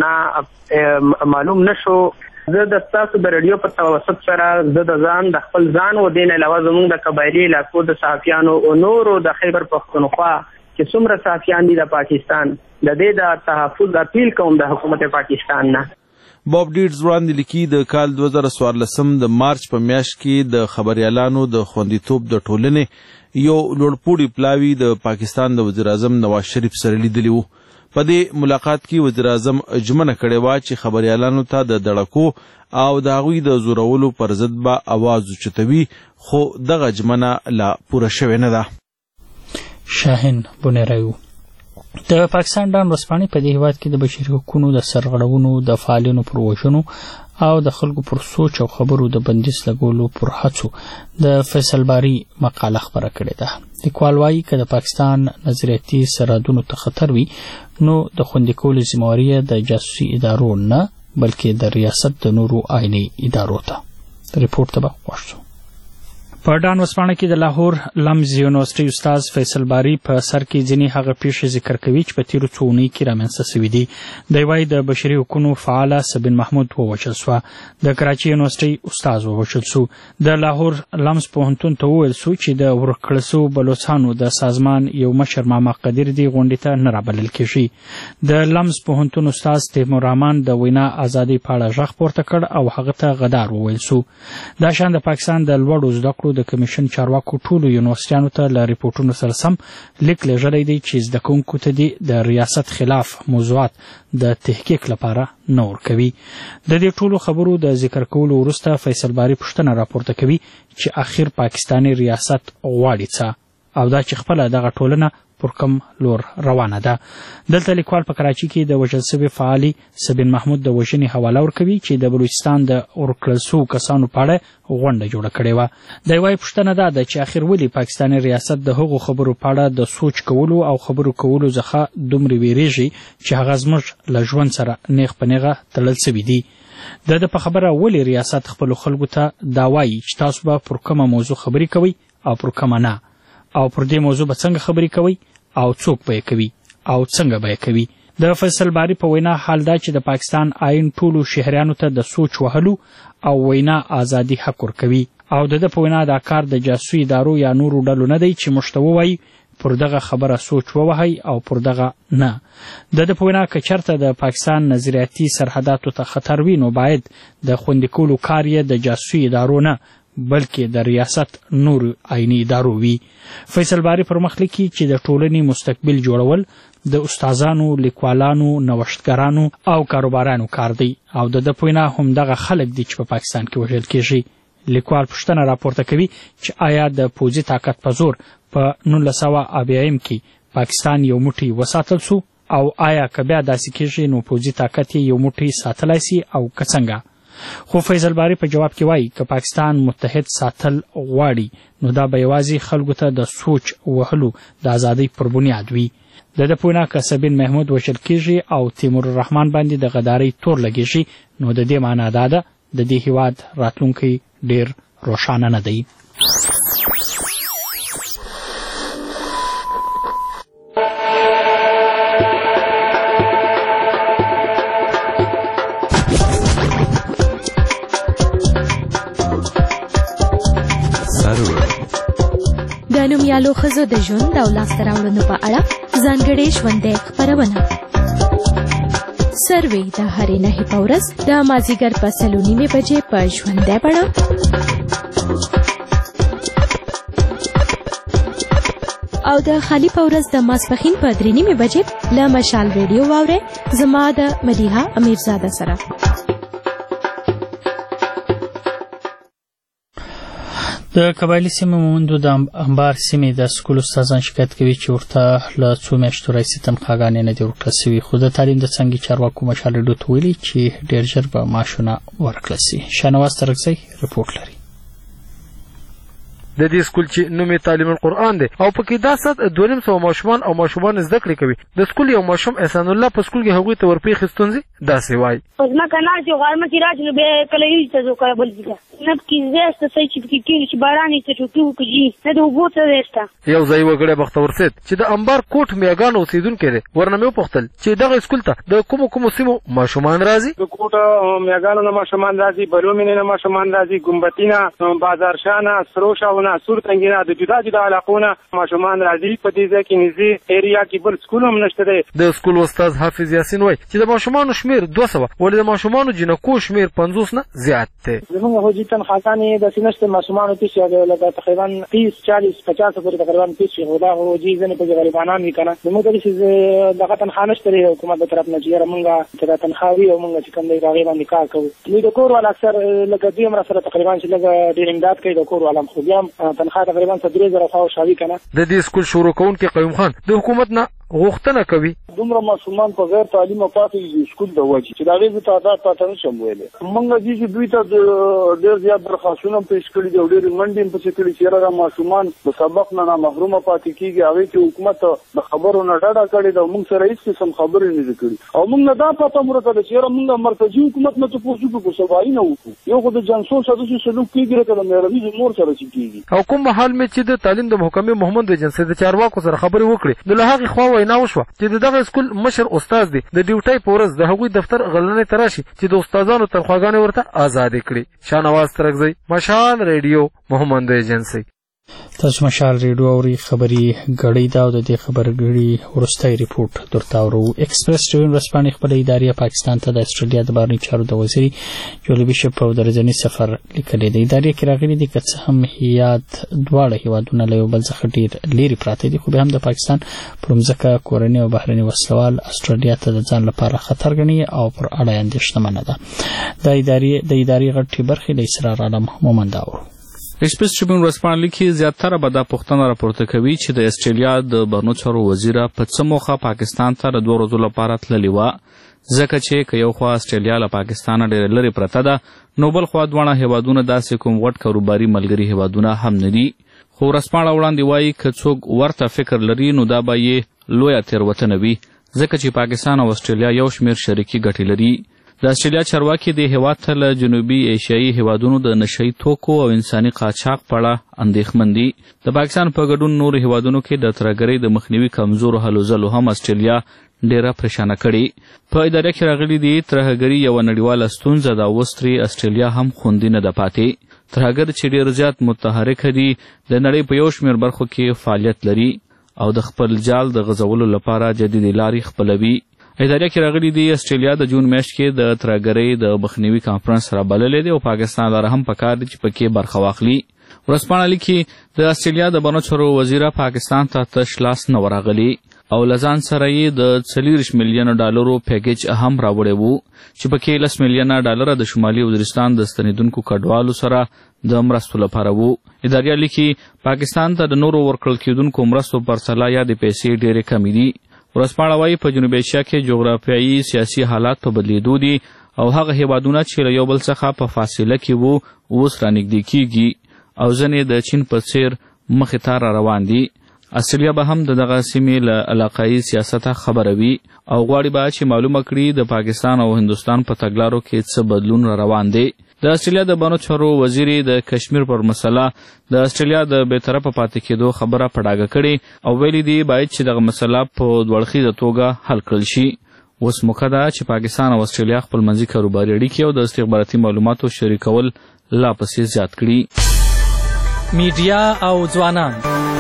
ګناه معلوم نشو. زه د تاسو د رادیو په توسط سره زه د ځان د خپل ځان و دین علاوه زموږ د قبایلی علاقو د صحافیانو او نورو د خیبر پختونخوا چې څومره صحافیان دي د پاکستان د دې د تحفظ اپیل کوم د حکومت پاکستان نه. باب ډیډز وړاندې لیکي د کال 2014 د مارچ په میاشت کې د خبریالانو د خوندیتوب د ټولنې یو لوړپوړي پلاوي د پاکستان د وزیر اعظم نواز شریف سره لیدلی وو. په دې ملاقات کې وزیر اعظم ژمنه کړې وه چې خبریالانو ته د دړکو او د هغوی د زورولو پر ضد به اواز اوچتوي خو دغه ژمنه لا پوره شوې نه ده. شاهین بونیرایو د پاکستان ډان ورځپاڼې په دې هیواد کې د بشري حقوقو د سرغړونو د فعالینو پر وژنو او د خلکو پر سوچ او خبرو د بندیز لګولو پر هڅو د فیصل باری مقاله خپره کړې ده. لیکوال وایي که د پاکستان نظریاتي سرحدونو ته خطر وي نو د خوندي کولو ذمهواري د جاسوسي ادارو نه بلکې د ریاست د نورو آئیني ادارو ته. ریپورټ ته به خوښ شو. په ډان ورځپاڼه کې د لاهور لمز یونیورسټي استاد فیصل باری په سر کې ځینې هغه پیښې ذکر کوي چې په تیرو څو اونیو کې رامنځته سوي دي. دی وایي د بشري حقوقو فعاله سبین محمود ووژل سوه. د کراچي یونیورسټي استاد ووژل سو. د لاهور لمز پوهنتون ته وویل سو چې د ورک کړل سوو بلوڅانو د سازمان یو مشر ماما قدیر دې غونډې ته نه رابلل کېږي. د لمز پوهنتون استاد تیمور رحمان د وینا ازادۍ په اړه غږ پورته کړ او هغه ته غدار وویل سو. دا شان د پاکستان د لوړو زده کړو د کمیشن چارواکو ټولو یونیورسټیانو ته له ریپورټونو سره سم لیک لیږلی دی چې زده کوونکو ته دې د ریاست خلاف موضوعات د تحقیق لپاره نه ورکوي. د دې ټولو خبرو د ذکر کولو وروسته فیصل باری پوښتنه راپورته کوي چې اخر پاکستاني ریاست غواړي څه او دا چې خپله دغه ټولنه پر کوم لور روانه ده. دلته لیکوال په کراچي کې د وژل سوي فعالي سبین محمود د وژنې حواله ورکوي چې د بلوچستان د ورکړل سوو کسانو په اړه غونډه جوړه کړې وه. دی وایي پوښتنه دا ده چې اخر ولې پاکستاني ریاست د هغو خبرو په اړه د سوچ کولو او خبرو کولو څخه دومره ویریږي چې هغه زموږ له ژوند سره نیغ په نیغه تړل سوي دي. د ده په خبره ولې ریاست خپلو خلکو ته دا وایي چې تاسو به پر کومه موضوع خبرې کوئ او پر کومه نه او پر دې موضوع به څنګه خبرې کوئ او څوک به یې کوي او څنګه به یې کوي. د فیصل باری په وینا حال دا چې د پاکستان آئین ټولو شهریانو ته د سوچ وهلو او وینا ازادي حق ورکوي او د ده په وینا دا کار د جاسوسي ادارو یا نورو ډلو نه دی چې موږ ته ووایي پر دغه خبره سوچ ووهئ او پر دغه نه. د ده په وینا که چېرته د پاکستان نظریاتي سرحداتو ته خطر وي نو باید د خوندي کولو کار یې د جاسوسي ادارو نه بلکې د ریاست نور آئیني ادارو وي. فیصل باری پر مخ لیکي چې د ټولنې مستقبل جوړول د استادانو، لیکوالانو، نوښتګرانو او کاروبارانو کار دی او د ده په وینا همدغه خلک دي چې په پاکستان کې وژل کېږي. لیکوال پوښتنه راپورته کوي چې آیا د پوځي طاقت په زور په 1980 کې پاکستان یو موټی وساتل سو او آیا که بیا داسې کېږي نو پوځي طاقت یې یو موټی ساتلی سي او که څنګه؟ خو فیصل باری په جواب کې وایي که پاکستان متحد ساتل غواړي نو دا به یوازې خلکو ته د سوچ وهلو د ازادۍ پر بنیاد وي. د ده په وینا که سبین محمود وژل کېږي او تیمور الرحمن باندې د غدارۍ تور لګېږي نو د دې معنا دا ده د دې هیواد راتلونکی ډېر روښانه نه دی. د نومیالو ښځو د ژوند او لاسته راوړنو په اړه ځانګړې ژوندۍ خپرونه سروې د هرې نهې په ورځ د مازدیګر په 3:30 بجې په ژوندۍ بڼه او د خالی په ورځ د ماسپخین په 3:30 بجې له مشال ریډیو واورئ. زما د مدیحه امیرزاده سره. د قبایلی سیمې مومندو د انبار سیمې د سکول استادان شکایت کوي چې ورته له 2 میاشتو راهیسې تنخواګانې نه دي ورکړل سوي، خو د تعلیم د څانګې چارواکو مشال ریډیو ته ویلي چې ډېر ژر به معاشونه ورکړل سي. شاهنواز ترکزی رپورټ لري. د دې سکول چې نوم یې تعلیم القرآن دی او پکې دا سات 250 ماشومان او ماشومان زده کړې کوي. د سکول یو ماشوم احسان الله په سکول کې هغوی ته ورپېښې ستونزې داسې وایي. ما کنه چې غرمه کې راځي نو به کله یې ته زو کړه بل ځای نه کې زیاته سې چې کې چې باران یې ته ټوکی وکړي نه د وبو ته وسته. یو ځای وګړي بختور سید چې د انبار کوټ میاګان اوسیدونکو دی ورنه مې پوښتل چې دغه سکول ته د کوم سیمو ماشومان راځي. د کوټ میاګانو نه ماشومان راځي، بلومینه نه ماشومان راځي، ګمبتینا، بازار شانه، سروشاونه، سورتنګینا، د جدا جدا علاقونه ماشومان راځي. په دې ځای کې نږدې ایریا کې بل سکول هم نشته دی. د سکول استاد حافظ یاسین وایي چې د ماشومانو شمیر 200 ولې د ماشومانو جنکو شمیر 50 نه زیات دی. زموږ هوجي تنخواګانې د سینسته ماشومانو ته شي لکه تقریبا 30 40 50 پورې تقریبا 30 شي. خدا هوجي ځنه په غریبانان وی کنه زموږ د چې دغه تنخوا نشته لري حکومت د طرف نه چې موږ ته تنخواوي او موږ چې کوم دی راغی باندې کار کوو. نو د کور ول اکثر لکه دې امر سره تقریبا چې لکه ډیر امداد کوي د کور ولم خو بیا تنخوا تقریبا 3000 خو شاوي کنه. د دې سکول شروع کونکي قیوم خان د حکومت نه غوښتنه کوي دومره ماشومان په غیر تعلیمه پاتې سکول د وجې چې دا غوښتنه تعداد پاتې نشم ویلې. موږ چې دوی ته ډېر زیات درخواستونه پیش کړي دي او ډېر منډې په څیر کړي چې را ماشومان د سبق نه محرومه پاتې کیږي. هغه چې حکومت د خبرو نه ډډه کړي دا موږ سره هیڅ قسم خبرې نه کړي او موږ نه دا پته مرته چې را موږ مرکزی حکومت نه ته پوښتنه کوو سوای نه وکړو. یو خو د جنسو سره چې سلوک کیږي راته د مېرمنې مور سره کیږي. او کوم حال مې چې د تعلیم د محکمې محمد جنسي د چارواکو سره خبرې وکړي د لهغه خوا وینا وشوه چې دغه سکول مشر استاد دی د ډیوټي پورز د هغوی دفتر غلنې تراشي چې د استادانو تنخواګانې ورته آزاد کړي. شاهنواز ترکزی مشال ریډیو محمد ایجنسی. تاسو مشال ریډیو اوري خبري غړې دا د دې خبرګړي ورستۍ ریپورت درته اورو. ایکسپریس ټریبیون ورسپانې خپل ادارې پاکستان ته د استرالیا د بهرنی چارو د وزیر جولي بیشپ په درځنی سفر لیکلي دی. ادارې کې راغلي دي که څه هم هیات دواړه هیوادونه له یو بل څخه ډیر لري پراته دي خو به هم د پاکستان پر مځکه کورنۍ او بهرنی وسلوال استرالیا ته د ځان لپاره خطر ګڼي او پر اړه اندېښنه ده. د ادارې غټي برخې د اسرار عالم مومند اورو. ایکسپریس ټریبیون ورسپانې لیکي زیاتره به دا پوښتنه راپورته کوي چې د استرالیا د بهرنیو چارو وزیره په څه موخه پاکستان ته د 2 ورځو لپاره تللې وه ځکه چې که یو خوا استرالیا له پاکستانه ډېره لرې پرته ده نو بل خوا دواړه هیوادونه داسې کوم غټ کاروباري ملګري هیوادونه هم نه دي. خو ورسپاڼه وړاندې وایي که څوک ورته فکر لري نو دا به یې لویه تېروتنه وي ځکه چې پاکستان او استرالیا یو شمېر شریکي ګټې لري. د استرالیا چارواکي د هیواد ته له جنوبي ایشیایي هیوادونو د نشهیي توکو او انساني قاچاق په اړه اندېښمن دي. د پاکستان په ګډون نورو هیوادونو کې د ترهګرۍ د مخنیوي کمزورو هلو ځلو هم استرالیا ډېره پریشانه کړې. په اداره کې راغلي دي ترهګري یوه نړیواله ستونزه ده اوس ترې استرالیا هم خوندي نه ده پاتې. ترهګر چې ډېر زیات متحرکه دي د نړۍ په یو شمېر برخو کې فعالیت لري او د خپل جال د غځولو لپاره جدیدي لارې خپلوي. اداره کې راغلي دي استرالیا د جون میاشت کې د ترهګرۍ د مخنیوي کانفرنس رابللی دی او پاکستان لپاره هم پکار دی چې پکې برخه واخلي. ورسپاڼه لیکي د استرالیا د بهرنیو چارو وزیره پاکستان ته تش لاس نه ورغلی او له ځان سره یې د 40 میلیونه ډالرو پیکیج هم راوړی وو چې پکې 10 میلیونه ډالر د شمالي وزیرستان د ستنېدونکو کډوالو سره د مرستو لپاره وو. اداره لیکي پاکستان ته د نورو ورکړل کېدونکو مرستو پرسله یا د پیسې ډېرې کمې دي. ورسپاڼه وایي په جنوبي ایشیا کې جغرافیایي سیاسي حالات په بدلیدو دي او هغه هیوادونه چې له یو بل څخه په فاصله کې وو اوس رانږدې کیږي او ځینې د چین په څیر مخې ته را روان دي. استرالیا به هم دغه سیمې له علاقایي سیاسته خبره وي او غواړي به چې معلومه کړي د پاکستان او هندوستان په تګلارو کې څه بدلون را روان دی. د استرالیا د بهرنیو چارو وزیرې د کشمیر پر مسله د استرالیا د بېطرفه پاتې کېدو خبره په ډاګه کړې او ویلي دي باید چې دغه مسله په دوړخیزه توګه حل کړل شي. اوس موقع ده چې پاکستان او استرالیا خپل منځي کاروباري اړیکې او د استخباراتي معلوماتو شریکول لا پسې زیات کړي. میډیا او ځوانان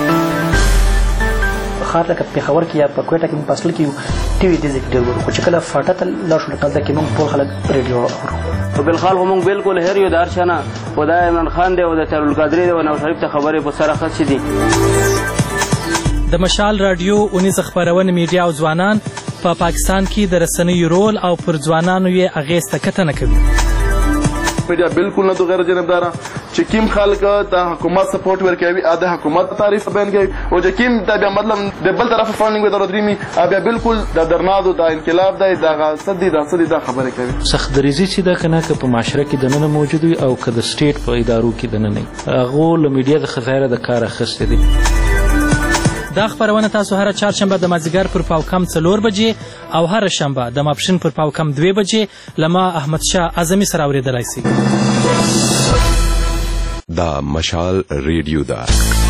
خاطر لکه پېښور کې یا په کوټه کې په اصل کې ټي وي دې ډېر ورو خو چې کله فاټه ته لاړ شو دلته کې موږ ټول خلک ریډیو اورو. په بلخال خو موږ بالکل هر یو دارشنه خدای عمران خان دی او د چارل قادری دی او نواز شریف ته خبرې په سره خاص دي. د مشال رادیو اونیزه خپرونه میډیا او ځوانان په پاکستان کې د رسنیو رول او پر ځوانانو یې اغیز ته کتنه کوي. میډیا بالکل نه غیر جانبدار چې کیم خلک د حکومت سپورټ ورکوي د حکومت تعریف بیان کوي او چې کیم د بیا مطلب د بل طرف فاندینګ ودر درېمي بیا بالکل د درنادو د انقلاب د صدې د خبره کوي. سخت دریزي چې دا کنه که په معاشره کې دننه موجود وي او که د سټیټ په ادارو کې دننه هغه له میډیا د خزایره د کار اخیستې دي. دا خبرونه تاسو هر چهارشنبه د مازدیګر پر پاوکم 4 بجې او هر شنبه د ماپښین پر پاوکم 2 بجې لما احمد شاه اعظمي سره اوریدلای شئ. دا مشال ریډیو ده.